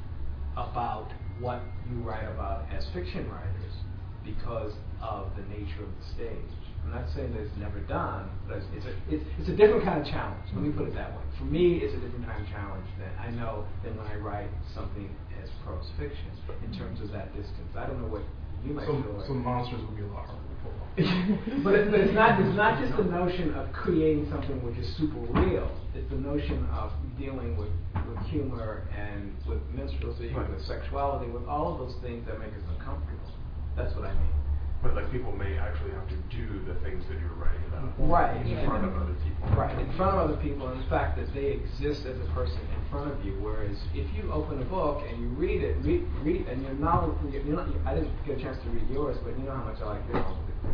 about what you write about as fiction writers because of the nature of the stage. I'm not saying that it's never done, but it's a different kind of challenge. Let me put it that way. For me, it's a different kind of challenge than when I write something as prose fiction in terms of that distance. I don't know what you might feel like. So monsters would be a lot harder to pull off. But it's not just the notion of creating something which is super real. It's the notion of dealing with humor and with minstrelsy, with sexuality, with all of those things that make us uncomfortable. That's what I mean. But like people may actually have to do the things that you're writing about. Right. In front of other people. Right. In front of other people, and the fact that they exist as a person in front of you. Whereas if you open a book and you read it, and you're not, I didn't get a chance to read yours, but you know how much I like yours.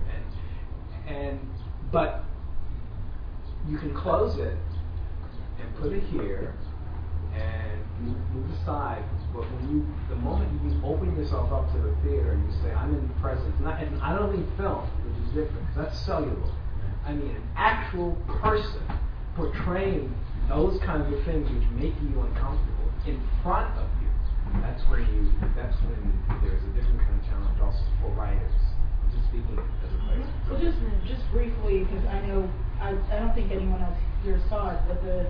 But you can close it and put it here and move aside. But the moment you open yourself up to the theater, you say, I'm in the presence. And I don't mean film, which is different, because that's cellular. I mean an actual person portraying those kinds of things which make you uncomfortable in front of you. That's when there's a different kind of challenge also for writers. I'm just speaking as a player. Well, just briefly, because I know I don't think anyone else here saw it, but the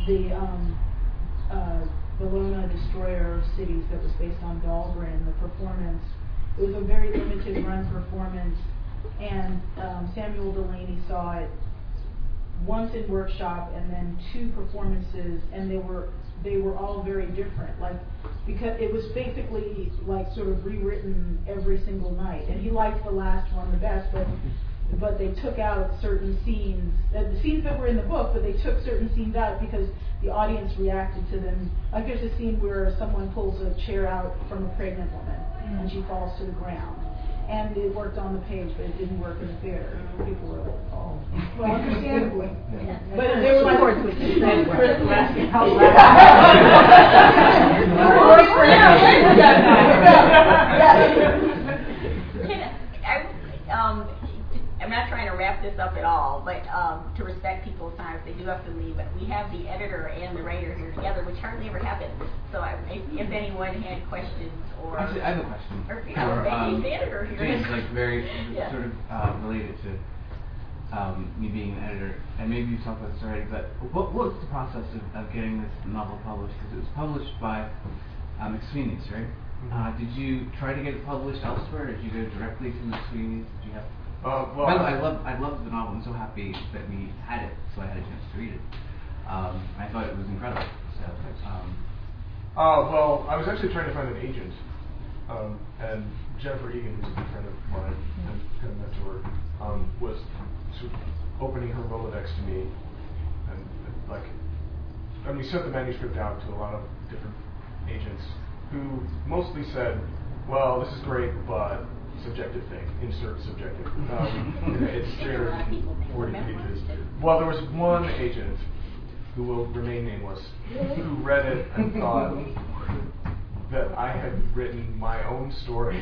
Bologna Destroyer of Cities that was based on Dahlgren, the performance. It was a very limited run performance, and Samuel Delaney saw it once in workshop and then 2 performances, and they were all very different. Like, because it was basically like sort of rewritten every single night, and he liked the last one the best, but they took out certain scenes, the scenes that were in the book, but they took certain scenes out because the audience reacted to them. Like there's a scene where someone pulls a chair out from a pregnant woman and she falls to the ground. and it worked on the page, but it didn't work in the theater. People were like, oh, well, understandably. But they were like, Chris laughing out I'm not trying to wrap this up at all, but to respect people's time, if they do have to leave, but we have the editor and the writer here together, which hardly ever happens. So if anyone had questions or... Actually, I have a question. Or, maybe the editor here. James, like very yeah. sort of related to me being an editor, and maybe you've talked about this already, but what was the process of getting this novel published? Because it was published by McSweeney's, right? Mm-hmm. Did you try to get it published elsewhere, or did you go directly to McSweeney's? Did you have... Well, by the way, I loved the novel. I'm so happy that we had it, so I had a chance to read it. I thought it was incredible. So, well, I was actually trying to find an agent, and Jennifer Egan, who's a good friend of mine and kind of mentor, was sort of opening her Rolodex to me, and we sent the manuscript out to a lot of different agents who mostly said, well, this is great, but subjective thing, insert subjective. It's 340 pages. Well, there was one agent who will remain nameless who read it and thought that I had written my own story.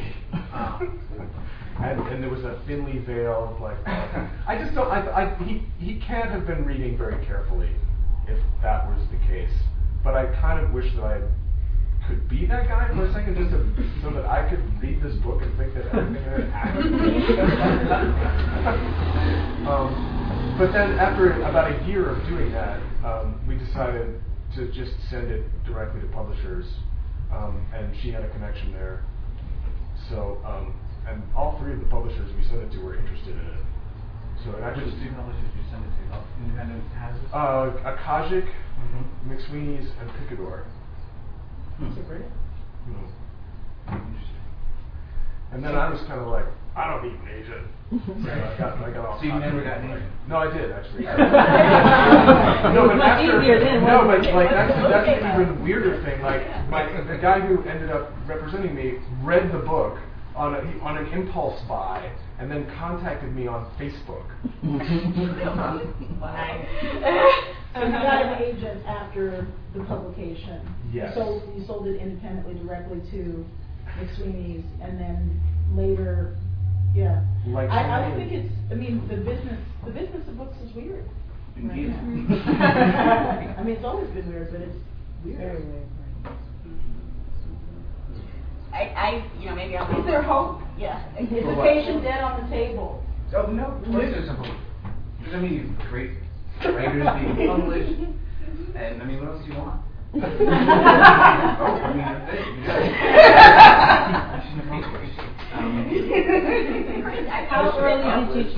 And there was a thinly veiled, like, I just don't, he can't have been reading very carefully if that was the case. But I kind of wish that I could be that guy for a second, just so that I could read this book and think that everything in it happened. But then after about a year of doing that, we decided to just send it directly to publishers, and she had a connection there. So, and all three of the publishers we sent it to were interested in it. So it actually, which two publishers did you send it to? Independent houses? Akashic, McSweeney's, and Picador. That's great. Interesting. And then I was kind of like, I don't need an agent. So I got off. So you never got an agent? No, I did actually. No, but that's an even weirder thing. Like the guy who ended up representing me read the book on an impulse buy, and then contacted me on Facebook. So you got an agent after the publication. Yes. You sold it independently directly to McSweeney's, and then later, yeah. Like I don't think it's. I mean, the business of books is weird. Indeed. Right I mean, it's always been weird, but it's weird. Very weird. Maybe I'll... Is there hope? Yeah. Is the patient dead on the table? Oh, no. Please do something. Because, I mean, great writers being published, and, I mean, what else do you want? How early did you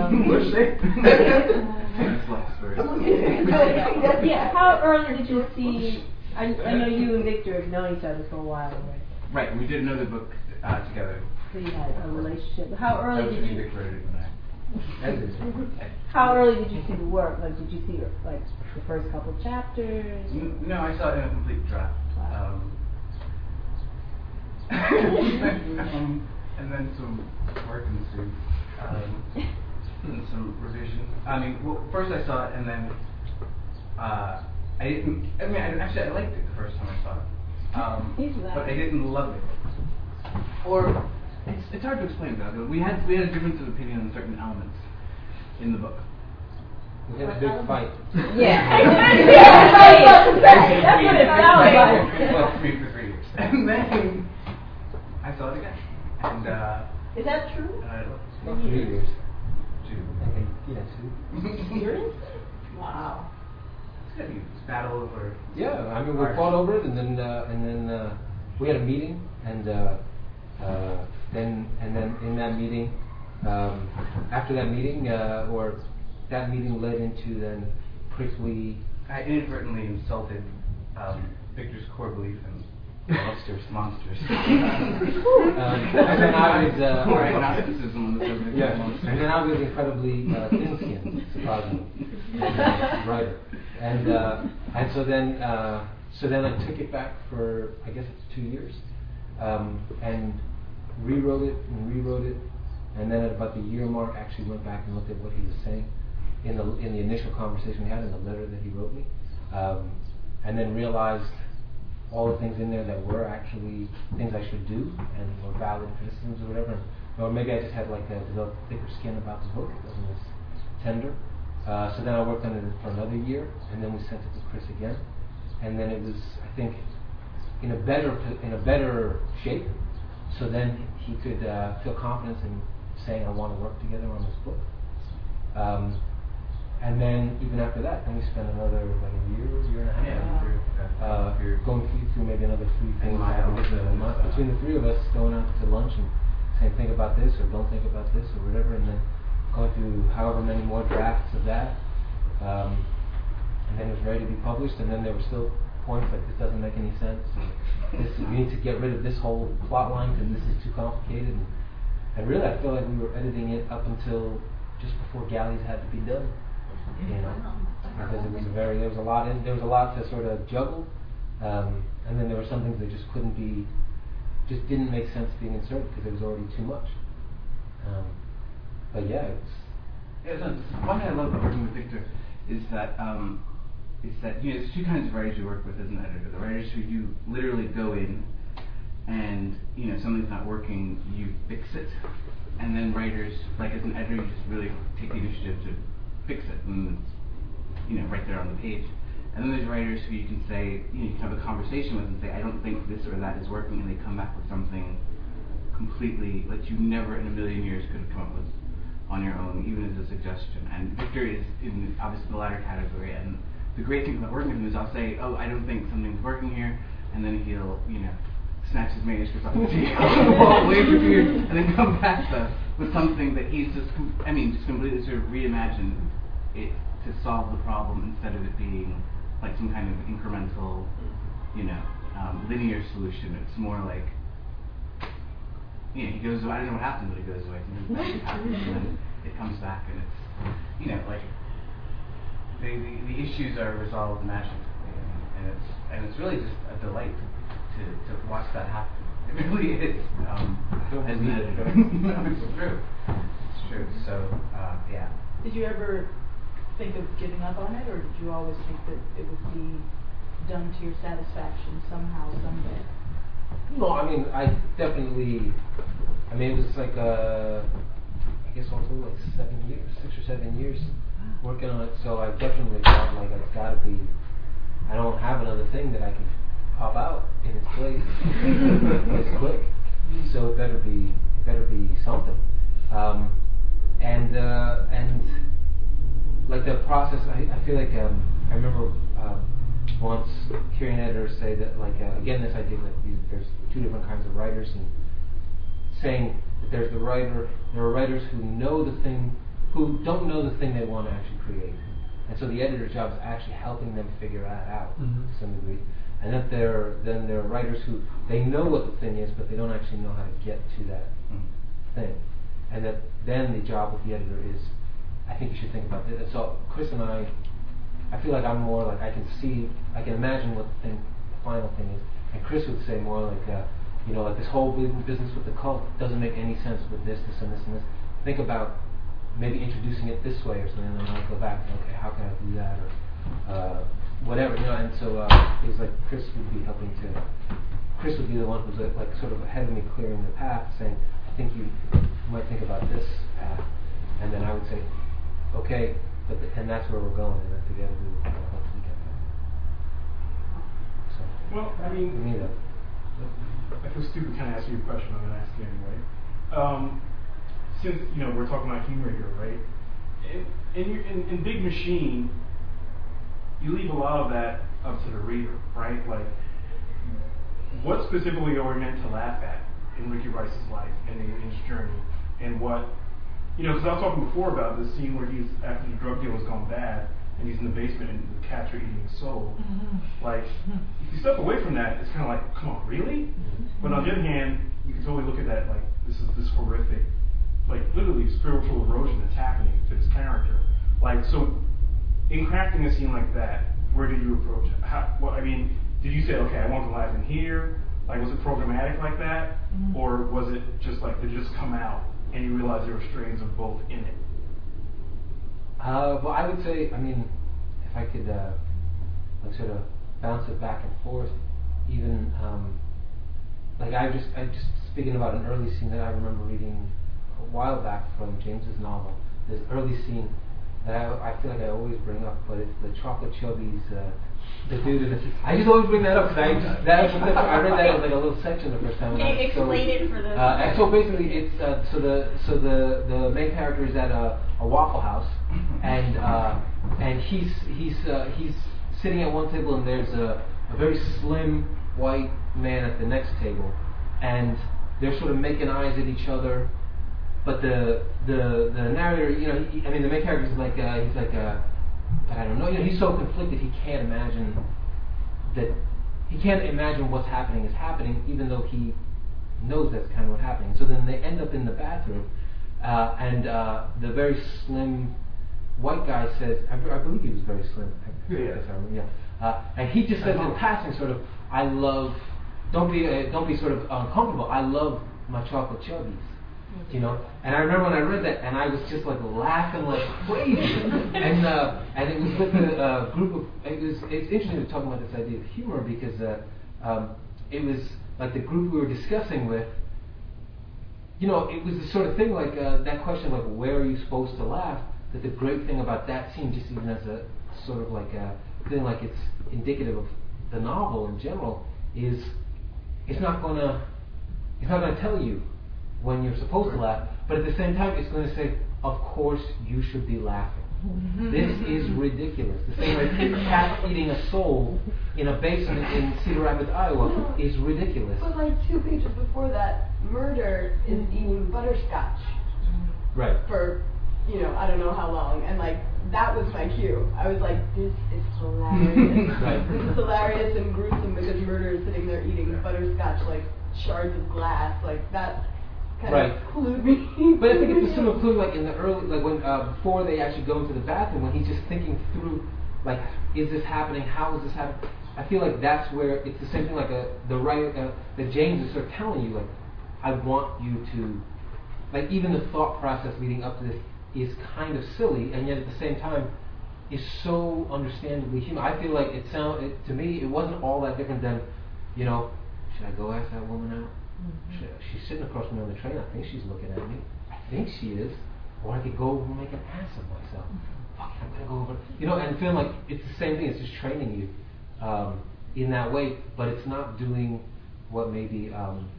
see? Yeah, how early did you see? I know you and Victor have known each other for a while, right? Right, we did another book together. So you had a relationship. How early did you? Victor edited when How early did you see the work? Like, did you see like the first couple chapters? No, I saw it in a complete draft. And then some work ensued, and some revision. I mean, well, first I saw it, and then I liked it the first time I saw it, but I didn't love it. Or it's hard to explain though. We had a difference of opinion on certain elements in the book. We had a big fight. Yeah. That's what it sounds like. Well, for me for 3 years, and then I saw it again. And is that true? 2 years. 2. Yeah, 2. Seriously? Wow. It's gonna be battle over. Yeah, I mean we fought over it, and then we had a meeting, and then in that meeting, after that meeting, or that meeting led into then quickly. I inadvertently insulted Victor's core belief in monsters. And then I was Gnosticism on the subject of monsters. and then I was incredibly thin-skinned, surprisingly, writer, and so then I took it back for I guess it's 2 years, and rewrote it, and then at about the year mark, actually went back and looked at what he was saying in the initial conversation we had, in the letter that he wrote me, and then realized all the things in there that were actually things I should do and were valid criticisms or whatever. Or maybe I just had like a developed thicker skin about the book. It wasn't as tender. So then I worked on it for another year, and then we sent it to Chris again, and then it was, I think, in a better shape. So then he could feel confidence in saying, I want to work together on this book. And then even after that, then we spent another like a year and a half, going through maybe another 3 things between the three of us, going out to lunch and saying, think about this or don't think about this or whatever, and then going through however many more drafts of that, and then it was ready to be published. And then there were still points like, this doesn't make any sense. You need to get rid of this whole plot line because this is too complicated. And really, I feel like we were editing it up until just before Galleys had to be done. You know, because it was there was a lot to sort of juggle, and then there were some things that just didn't make sense being inserted because it was already too much. But yeah, one thing I love about working with Victor is that you know, there's two kinds of writers you work with as an editor. The writers who you literally go in and, you know, something's not working, you fix it, and then writers, like as an editor, you just really take the initiative to fix it, and it's, you know, right there on the page. And then there's writers who you can say, you know, you can have a conversation with and say, I don't think this or that is working, and they come back with something completely like you never in a million years could have come up with on your own, even as a suggestion. And Victor is in obviously the latter category. And the great thing about working with him is I'll say, oh, I don't think something's working here, and then he'll, you know, snatch his manuscript off the wall, wave a few, and then come back with something that he's just completely sort of reimagined it to solve the problem instead of it being like some kind of incremental, you know, linear solution. It's more like, you know, he goes away, I don't know what happened, but it goes away. Something happens, and then it comes back, and it's, you know, like the issues are resolved magically, and it's really just a delight to watch that happen. It really is. As an editor, it's true. It's true. So yeah. Did you ever think of giving up on it, or did you always think that it would be done to your satisfaction somehow, someday? No, I mean, it was like, I guess also like 6 or 7 years working on it, so I definitely felt like it's got to be, I don't have another thing that I can pop out in its place as quick, so it better be something. And like the process, I feel like I remember once hearing editors say that, like, again, this idea that there's two different kinds of writers, and saying that there are writers who don't know the thing they want to actually create, and so the editor's job is actually helping them figure that out to some degree. And that there are writers who they know what the thing is, but they don't actually know how to get to that thing, and that then the job of the editor is, I think you should think about this. So Chris and I feel like I'm more like I can imagine what the final thing is, and Chris would say more like, you know, like this whole business with the cult doesn't make any sense with this, and this, and this. Think about maybe introducing it this way or something, and then I'll go back and okay, how can I do that, or whatever, you know. And so it was like Chris would be the one who's like sort of ahead of me, clearing the path, saying, I think you might think about this path, and then I would say, okay, and that's where we're going, and together we will hopefully get there. So, well, I mean, I feel stupid kind of asking you a question. I'm going to ask it anyway. Since, you know, we're talking about humor here, right? In Big Machine, you leave a lot of that up to the reader, right? Like, what specifically are we meant to laugh at in Ricky Rice's life and in his journey, and what, you know, because I was talking before about this scene where he's, after the drug deal has gone bad, and he's in the basement and the cats are eating his soul. Like, if you step away from that, it's kind of like, come on, really? But on the other hand, you can totally look at that like, this is this horrific, like literally spiritual erosion that's happening to this character. Like, so in crafting a scene like that, where did you approach it? Did you say, okay, I want to laugh in here, Like, was it programmatic like that, or was it just like, did it just come out and you realized there were strains of both in it? Well, I would say, I mean, if I could like sort of bounce it back and forth, even like I just speaking about an early scene that I remember reading a while back from James's novel. This early scene that I feel like I always bring up, but it's the Chocolate Chubby's. The dude, I just always bring that up because I read that as like a little section the first time. Can you explain it for the? So basically, it's so the main character is at a Waffle House, and he's sitting at one table, and there's a very slim white man at the next table, and they're sort of making eyes at each other. But the narrator, you know, I mean, the main character is like he's like I don't know, you know, he's so conflicted he can't imagine what's happening is happening, even though he knows that's kind of what's happening. So then they end up in the bathroom, and the very slim white guy says, I believe he was very slim. And he just says in passing, sort of, I love, don't be sort of uncomfortable. I love my chocolate chubbies. You know, and I remember when I read that, and I was just like laughing like crazy, and it was with a group of. It's interesting to talk about this idea of humor because it was like the group we were discussing with. You know, it was the sort of thing like that question like where are you supposed to laugh? That the great thing about that scene, just even as a sort of like a thing like it's indicative of the novel in general, is it's not gonna tell you when you're supposed to laugh, but at the same time it's going to say, of course you should be laughing. This is ridiculous. The same way cat eating a soul in a basement in Cedar Rapids, Iowa is ridiculous. But like 2 pages before that, Murder is eating butterscotch. Right. For, you know, I don't know how long, and like that was my cue. I was like, this is hilarious. Right. This is hilarious and gruesome because Murder is sitting there eating butterscotch like shards of glass, like that. Kind of clued me. But I think it's a similar clue, like in the early, like when before they actually go into the bathroom, when he's just thinking through, like, is this happening? How is this happening? I feel like that's where it's the same thing, like that James is sort of telling you, like, I want you to, like, even the thought process leading up to this is kind of silly, and yet at the same time is so understandably human. I feel like to me, it wasn't all that different than, you know, should I go ask that woman out? She's sitting across from me on the train. I think she's looking at me. I think she is. Or I could go over and make an ass of myself. Fuck it, I'm going to go over. You know, and feeling like it's the same thing. It's just training you in that way. But it's not doing what maybe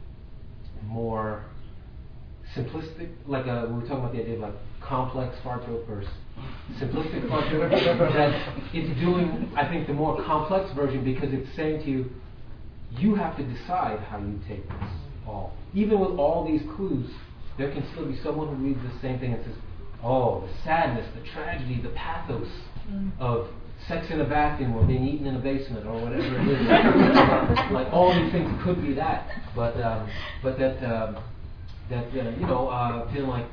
more simplistic, like we were talking about the idea of like complex far trope versus simplistic far trope. That it's doing, I think, the more complex version because it's saying to you, you have to decide how you take this all. Even with all these clues, there can still be someone who reads the same thing and says, oh, the sadness, the tragedy, the pathos of sex in a bathroom or being eaten in a basement or whatever it is. Like all these things could be that. But that you know, feeling like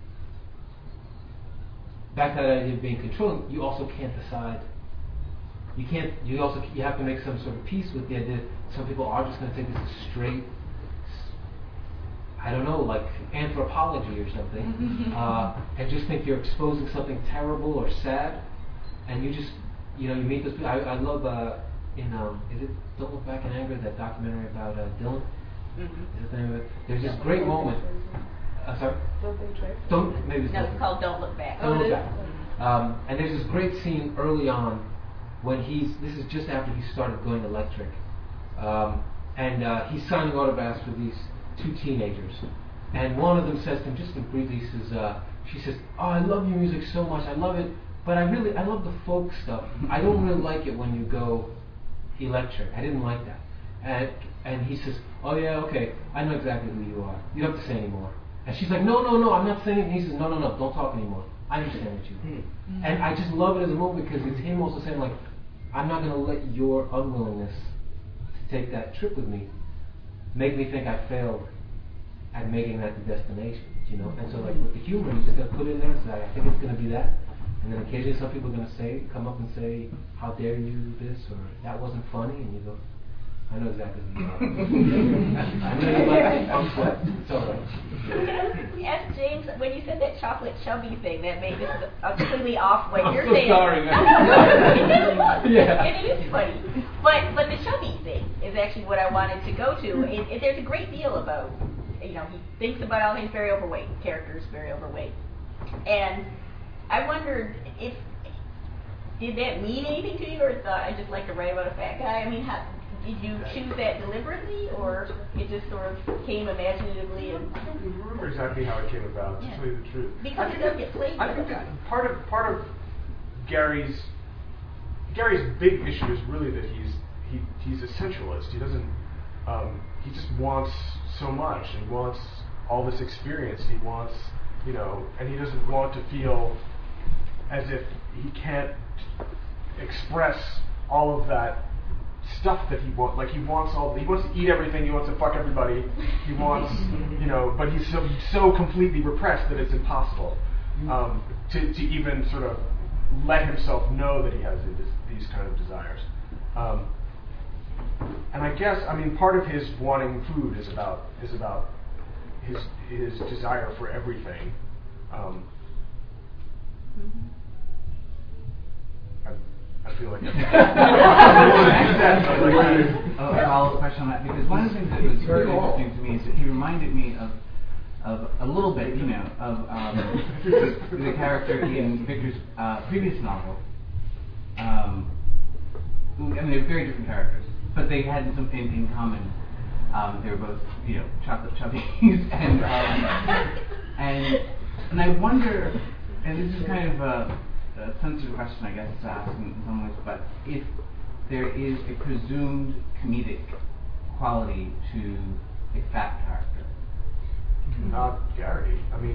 back to that idea of being controlling, you also can't decide. You have to make some sort of peace with the idea that some people are just going to take this as straight, I don't know, like anthropology or something, and just think you're exposing something terrible or sad, and you just, you know, you meet those people. I love is it Don't Look Back in Anger, that documentary about Dylan? Is it the name of it? There's this great moment. Sorry? It's called Don't Look Back. Don't Look Back. And there's this great scene early on when this is just after he started going electric, and he's signing autographs for these 2 teenagers, and one of them says to him, just briefly, she says, oh, I love your music so much, I love it, but I love the folk stuff. I don't really like it when you go electric. I didn't like that. And he says, oh yeah, okay, I know exactly who you are. You don't have to say anymore. And she's like, no, I'm not saying it. And he says, no, don't talk anymore. I understand what you mean. And I just love it as a moment because it's him also saying, like, I'm not going to let your unwillingness to take that trip with me make me think I failed at making that the destination, you know? And so, like, with the humor, you just got to put it in there and say, I think it's going to be that. And then occasionally some people are going to come up and say, how dare you do this, or that wasn't funny, and you go, I know exactly who you are. I'm gonna like I'm sweat. It's all right. Yes, James, when you said that chocolate chubby thing, that made this a completely off way. You're so saying, sorry. No, Yeah. and it is funny. But the chubby thing is actually what I wanted to go to. There's a great deal about, he thinks about all things very overweight, characters very overweight. And I wondered did that mean anything to you, or thought I just like to write about a fat guy? I mean, did you choose that deliberately, or it just sort of came imaginatively? And I don't remember exactly how it came about, to tell you the truth. Because it does get played. I think that part of Gary's big issue is really that he's a sensualist. He doesn't. He just wants so much, and wants all this experience. He wants, and he doesn't want to feel as if he can't express all of that stuff that he wants. Like he wants to eat everything. He wants to fuck everybody. He wants, but he's so completely repressed that it's impossible to even sort of let himself know that he has these kind of desires. And I guess, part of his wanting food is about his desire for everything. I feel like a follow-up question on that, because one of the things that was very interesting to me is that he reminded me of a little bit, of the character in Victor's previous novel. They're very different characters, but they had something in common. They were both, chocolate chubbies, and I wonder, and this is kind of a sensitive question, I guess, to ask in some ways, but if there is a presumed comedic quality to a fat character. Not Gary.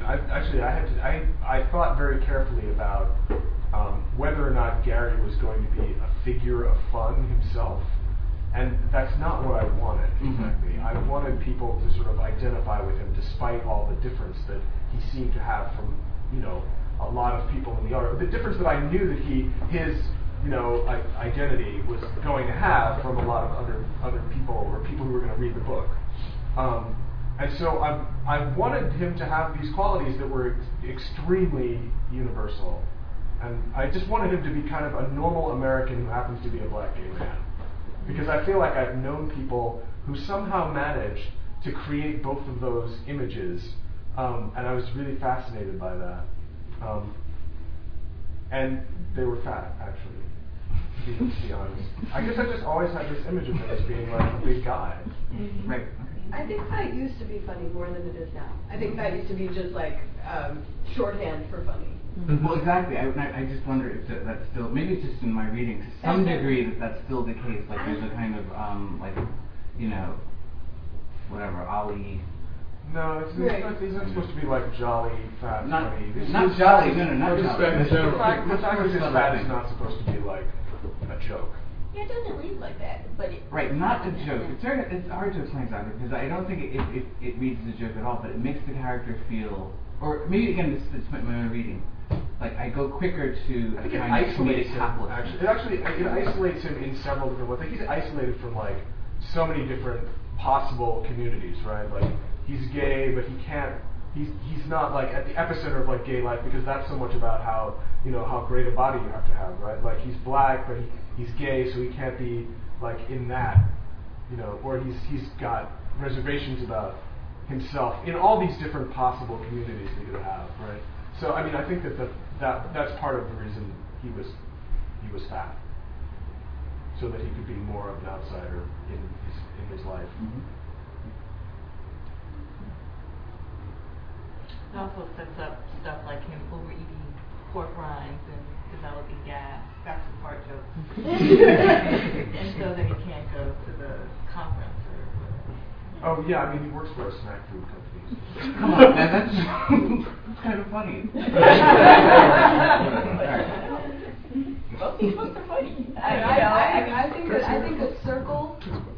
I thought very carefully about whether or not Gary was going to be a figure of fun himself, and that's not what I wanted exactly. I wanted people to sort of identify with him, despite all the difference that he seemed to have from a lot of people in the art. The difference that I knew that his identity was going to have from a lot of other people, or people who were going to read the book. And so I wanted him to have these qualities that were extremely universal. And I just wanted him to be kind of a normal American who happens to be a black gay man. Because I feel like I've known people who somehow managed to create both of those images, and I was really fascinated by that. And they were fat, actually, to be honest. I guess I just always had this image of him as being like a big guy. Right. I think fat used to be funny more than it is now. I think fat used to be just like shorthand for funny. Mm-hmm. Well, exactly. I just wonder if that's still, maybe it's just in my reading, to some degree that's still the case. Like there's a kind of, whatever, Ali. No, he's not supposed to be like jolly, fat, funny. Not jolly, not jolly. The fact that his fat is not supposed to be like a joke. Yeah, it doesn't read like that, but it... Right, not a joke. It's hard to explain exactly, because I don't think it reads as a joke at all, but it makes the character feel, or maybe again, it's my own reading. Like I go quicker to I think kind it isolates him. actually. It isolates him in several different ways. Like he's isolated from like so many different possible communities, right? Like he's gay, but he can't. He's not like at the epicenter of like gay life, because that's so much about how how great a body you have to have, right? Like he's black, but he's gay, so he can't be like in that, or he's got reservations about himself in all these different possible communities that you could have, right? So I think that's part of the reason he was fat, so that he could be more of an outsider in his life. Mm-hmm. It also sets up stuff like him overeating pork rinds and developing gas. That's the part joke. And so that he can't go to the conference or whatever. Oh yeah, he works for a snack food company. Come on, man, that's kind of funny. Both these books are funny. I think a circle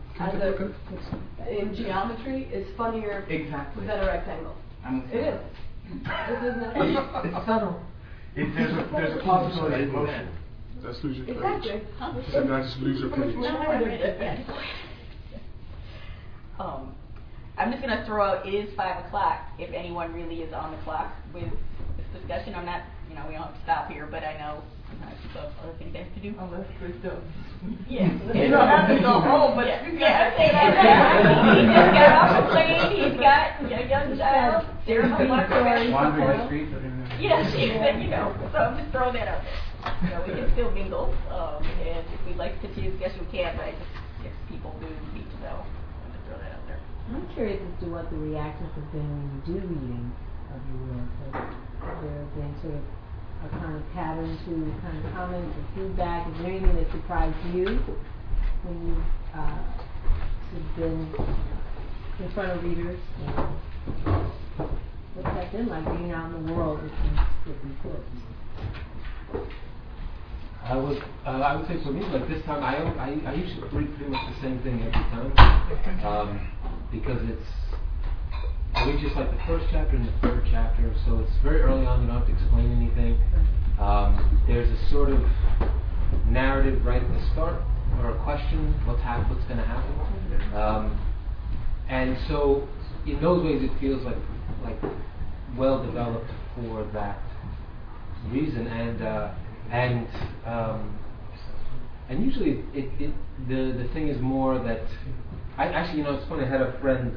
in geometry is funnier than a rectangle. It is. It's subtle. There's a possibility of motion. Just lose your Exactly. page. Not just lose your page. I'm just going to throw out, it is 5 o'clock, if anyone really is on the clock with this discussion. I'm not, we don't have to stop here, but I know sometimes people have other things they have to do. Unless Chris does. Yeah. You don't have to go home, but you got to say that. He just got off the plane, he's got a young child, Sarah Wandering the streets. Yes, so I'm just throwing that out there. We can still mingle, and if we'd like to continue the discussion, we can, but if people do need to know, I'm just throw that out there. I'm curious as to what the reactions have been when you do readings of your work. Has there been sort of a kind of pattern to kind of comments or feedback? Is there anything that surprised you when you've sort of been in front of readers? What's that been like being out in the world with these books? I would say for me, like this time, I usually read pretty much the same thing every time, because I read just like the first chapter and the third chapter, so it's very early on. You don't have to explain anything. There's a sort of narrative right at the start, or a question, what's going to happen, and so in those ways it feels like well developed for that reason, and usually the thing is more that I actually, it's funny. I had a friend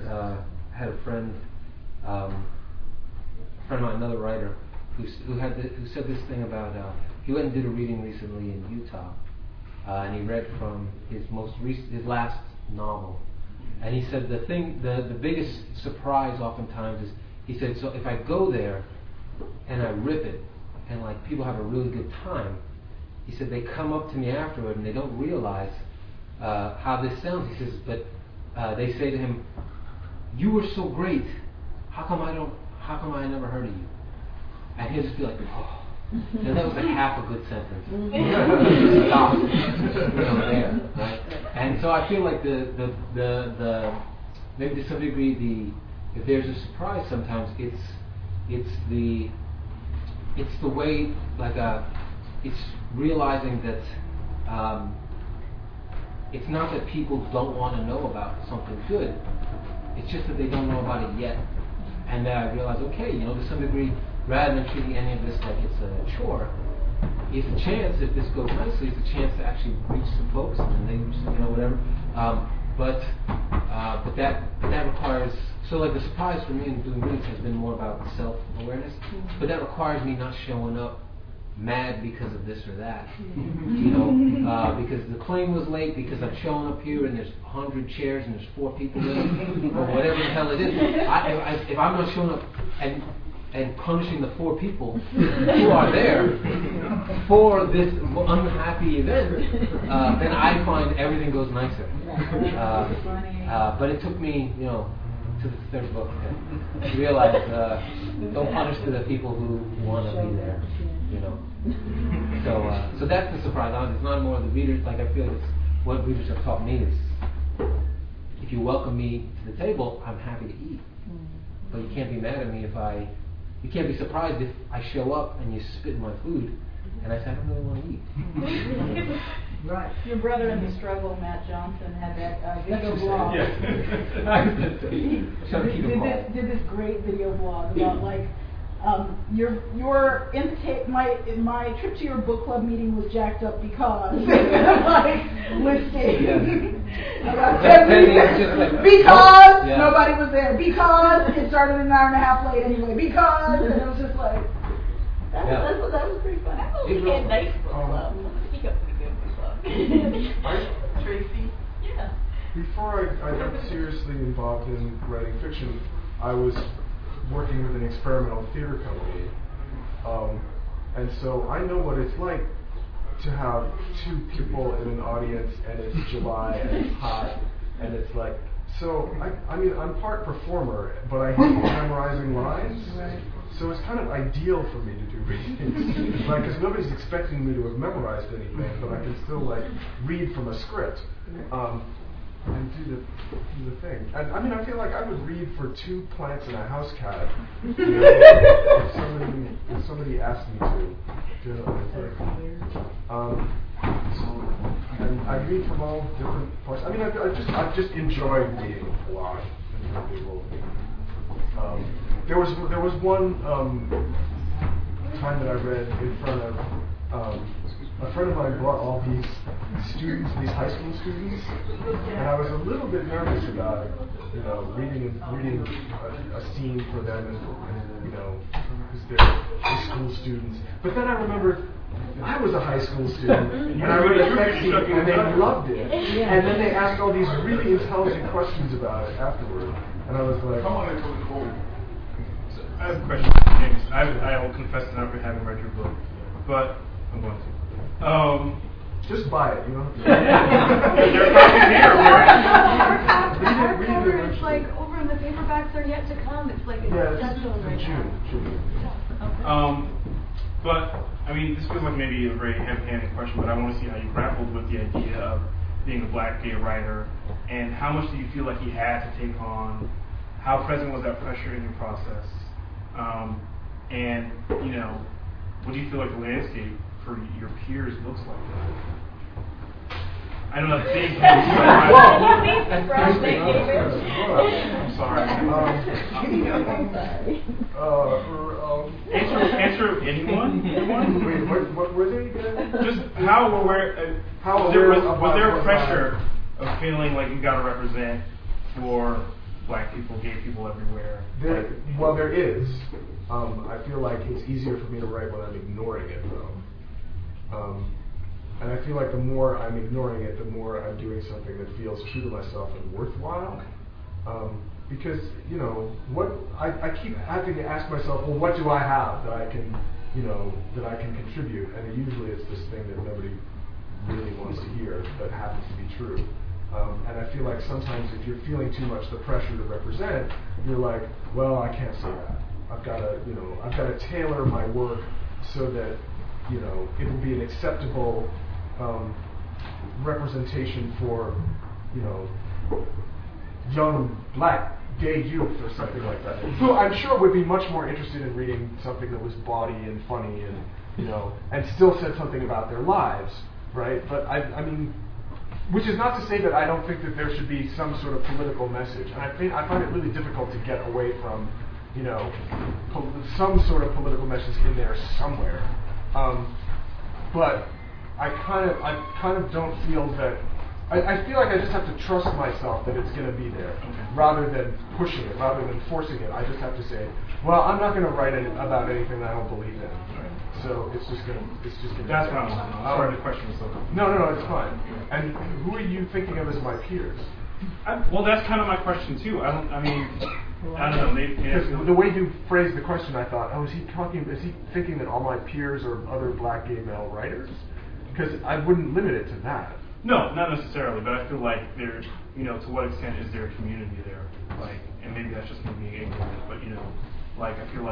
of mine, another writer, who said this thing about he went and did a reading recently in Utah, and he read from his last novel, and he said the biggest surprise oftentimes is, he said, so if I go there and I rip it and like people have a really good time, he said they come up to me afterward and they don't realize how this sounds. He says, but they say to him, "You were so great. How come I never heard of you?" And he'll just be like, "Oh." And that was like half a good sentence. Stop. There, right? And so I feel like the maybe to some degree if there's a surprise sometimes it's the way it's realizing that it's not that people don't want to know about something good. It's just that they don't know about it yet. And then I realize, okay, to some degree, rather than treating any of this like it's a chore, it's a chance, if this goes nicely, it's a chance to actually reach some folks and they whatever. But that requires, so like the surprise for me in doing readings has been more about self-awareness, but that requires me not showing up mad because of this or that, because the plane was late, because I'm showing up here and there's 100 chairs and there's 4 people in it, or whatever the hell it is. If I'm not showing up and punishing the 4 people who are there for this unhappy event, then I find everything goes nicer. But it took me, to the third book to realize don't punish the people who want to be there. So that's the surprise. It's not more the readers. Like I feel it's what readers have taught me is if you welcome me to the table, I'm happy to eat. But you can't be mad at me you can't be surprised if I show up and you spit in my food and I say I don't really want to eat. Right. Your brother in the struggle, Matt Johnson, had that video blog. Did this great video blog about your my trip to your book club meeting was jacked up because listing about 10 reasons because nobody was there, because it started an hour and a half late anyway, because, and it was just like that was pretty fun. I thought we had nice book club. Speak up for the good book club. Tracy? Yeah. Before I got seriously involved in writing fiction, I was working with an experimental theater company, and so I know what it's like to have 2 people in an audience, and it's July and it's hot, and it's like, so I mean I'm part performer, but I hate memorizing lines. Right. So it's kind of ideal for me to do readings, because nobody's expecting me to have memorized anything, but I can still read from a script. And do the thing. And I mean, I feel like I would read for 2 plants and a house cat if somebody asked me to. So and I read from all different parts. I mean, I just enjoy reading a lot from people. There was one time that I read in front of a friend of mine brought all these students, these high school students, and I was a little bit nervous about, reading a scene for them, and because they're school students. But then I remembered I was a high school student, and I read a sex scene, and they loved it. And then they asked all these really intelligent questions about it afterward, and I was like, I have a question for James. I will confess to never having read your book, but I'm going to. Just buy it, you know. They're copies here. Hardcover, it's like over in the paperbacks are yet to come. It's like it's definitely right June. But I mean, this feels like maybe a very heavy-handed question, but I want to see how you grappled with the idea of being a black gay writer, and how much do you feel like you had to take on? How present was that pressure in your process? And what do you feel like the landscape for your peers looks like? I don't know. I'm sorry. Answer anyone? Wait, what were they again? Just how aware? Was there pressure of feeling like you got to represent for black people, gay people everywhere? There is. I feel like it's easier for me to write when I'm ignoring it, though. And I feel like the more I'm ignoring it, the more I'm doing something that feels true to myself and worthwhile. Because what I keep having to ask myself, well, what do I have that I can, that I can contribute? And usually it's this thing that nobody really wants to hear, but happens to be true. And I feel like sometimes if you're feeling too much the pressure to represent, you're like, well, I can't say that. I've got to tailor my work so that it will be an acceptable representation for young black gay youth or something like that. Who I'm sure would be much more interested in reading something that was bawdy and funny and still said something about their lives, right? But I mean, which is not to say that I don't think that there should be some sort of political message. And I find it really difficult to get away from some sort of political message in there somewhere. But I kind of don't feel that. I feel like I just have to trust myself that it's going to be there, rather than pushing it, rather than forcing it. I just have to say, well, I'm not going to write about anything that I don't believe in. So it's just going to. That's what I'm sorry to question myself. No, it's fine. And who are you thinking of as my peers? Well, that's kind of my question too. I don't know. Because the way you phrased the question, I thought, is he thinking that all my peers are other black gay male writers? Because I wouldn't limit it to that. No, not necessarily, but I feel like there, to what extent is there a community there? Like, and maybe that's just me being ignorant, but I feel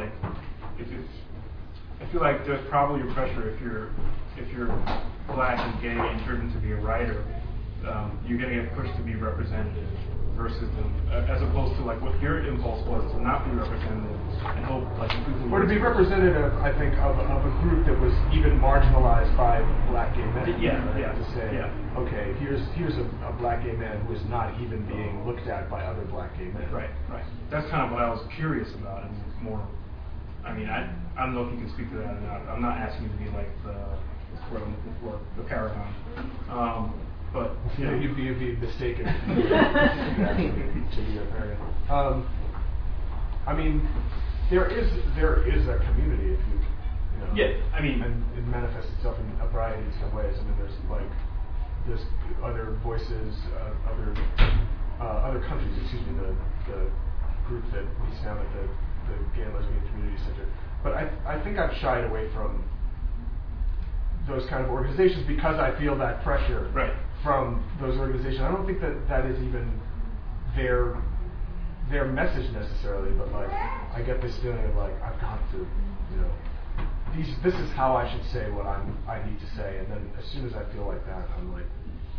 like there's probably a pressure if you're black and gay and driven to be a writer, you're going to get pushed to be representative versus as opposed to like what your impulse was to not be representative and hope like people or to be representative, I think, of a group that was even marginalized by black gay men. To say, okay, here's a black gay man who is not even being looked at by other black gay men. Right. That's kind of what I was curious about, and more. I mean, I don't know if you can speak to that or not. I'm not asking you to be like the paragon. But you'd be mistaken. To be a paragon. I mean, there is a community if you. Yeah, I mean, and it manifests itself in a variety of ways. I mean, there's other voices, other countries. Excuse me, the group that meets down at the Gay and Lesbian Community Center. But I think I've shied away from those kind of organizations because I feel that pressure from those organizations. I don't think that is even their message necessarily, but like I get this feeling of like I've got to, this is how I should say what I need to say, and then as soon as I feel like that, I'm like,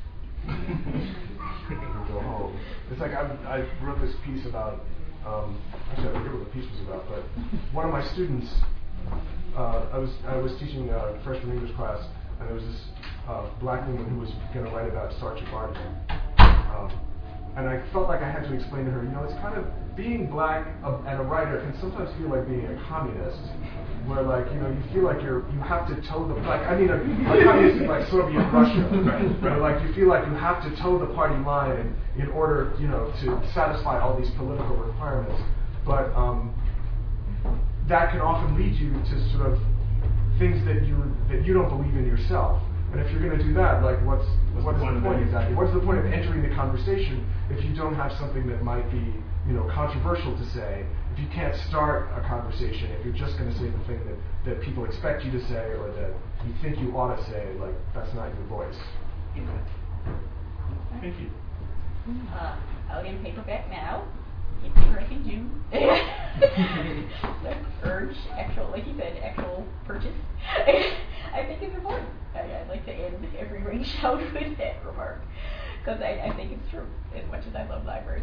go home. It's like I wrote this piece about. Actually, I forget what the piece was about, but one of my students, I was teaching a freshman English class, and there was this black woman who was going to write about Sergeant Barton. And I felt like I had to explain to her, it's kind of being black and a writer can sometimes feel like being a communist, where you feel like you have to toe the a communist is like Soviet Russia, where you feel like you have to toe the party line in order to satisfy all these political requirements, but that can often lead you to sort of things that you don't believe in yourself. And if you're going to do that, what is the point exactly? What's the point of entering the conversation if you don't have something that might be, controversial to say? If you can't start a conversation, if you're just going to say the thing that people expect you to say or that you think you ought to say, that's not your voice. Thank you. Out in paperback now. It's American Jew. Urge like you said, actual purchase. I think it's important. I'd like to end every ring shout with that remark because I think it's true as much as I love libraries.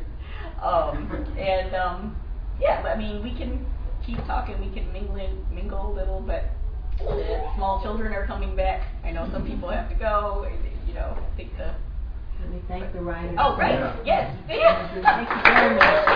We can keep talking. We can mingle a little, but small children are coming back. I know some people have to go. I think Let me thank the writers. Oh, right. Yeah. Yes. Thank you very much.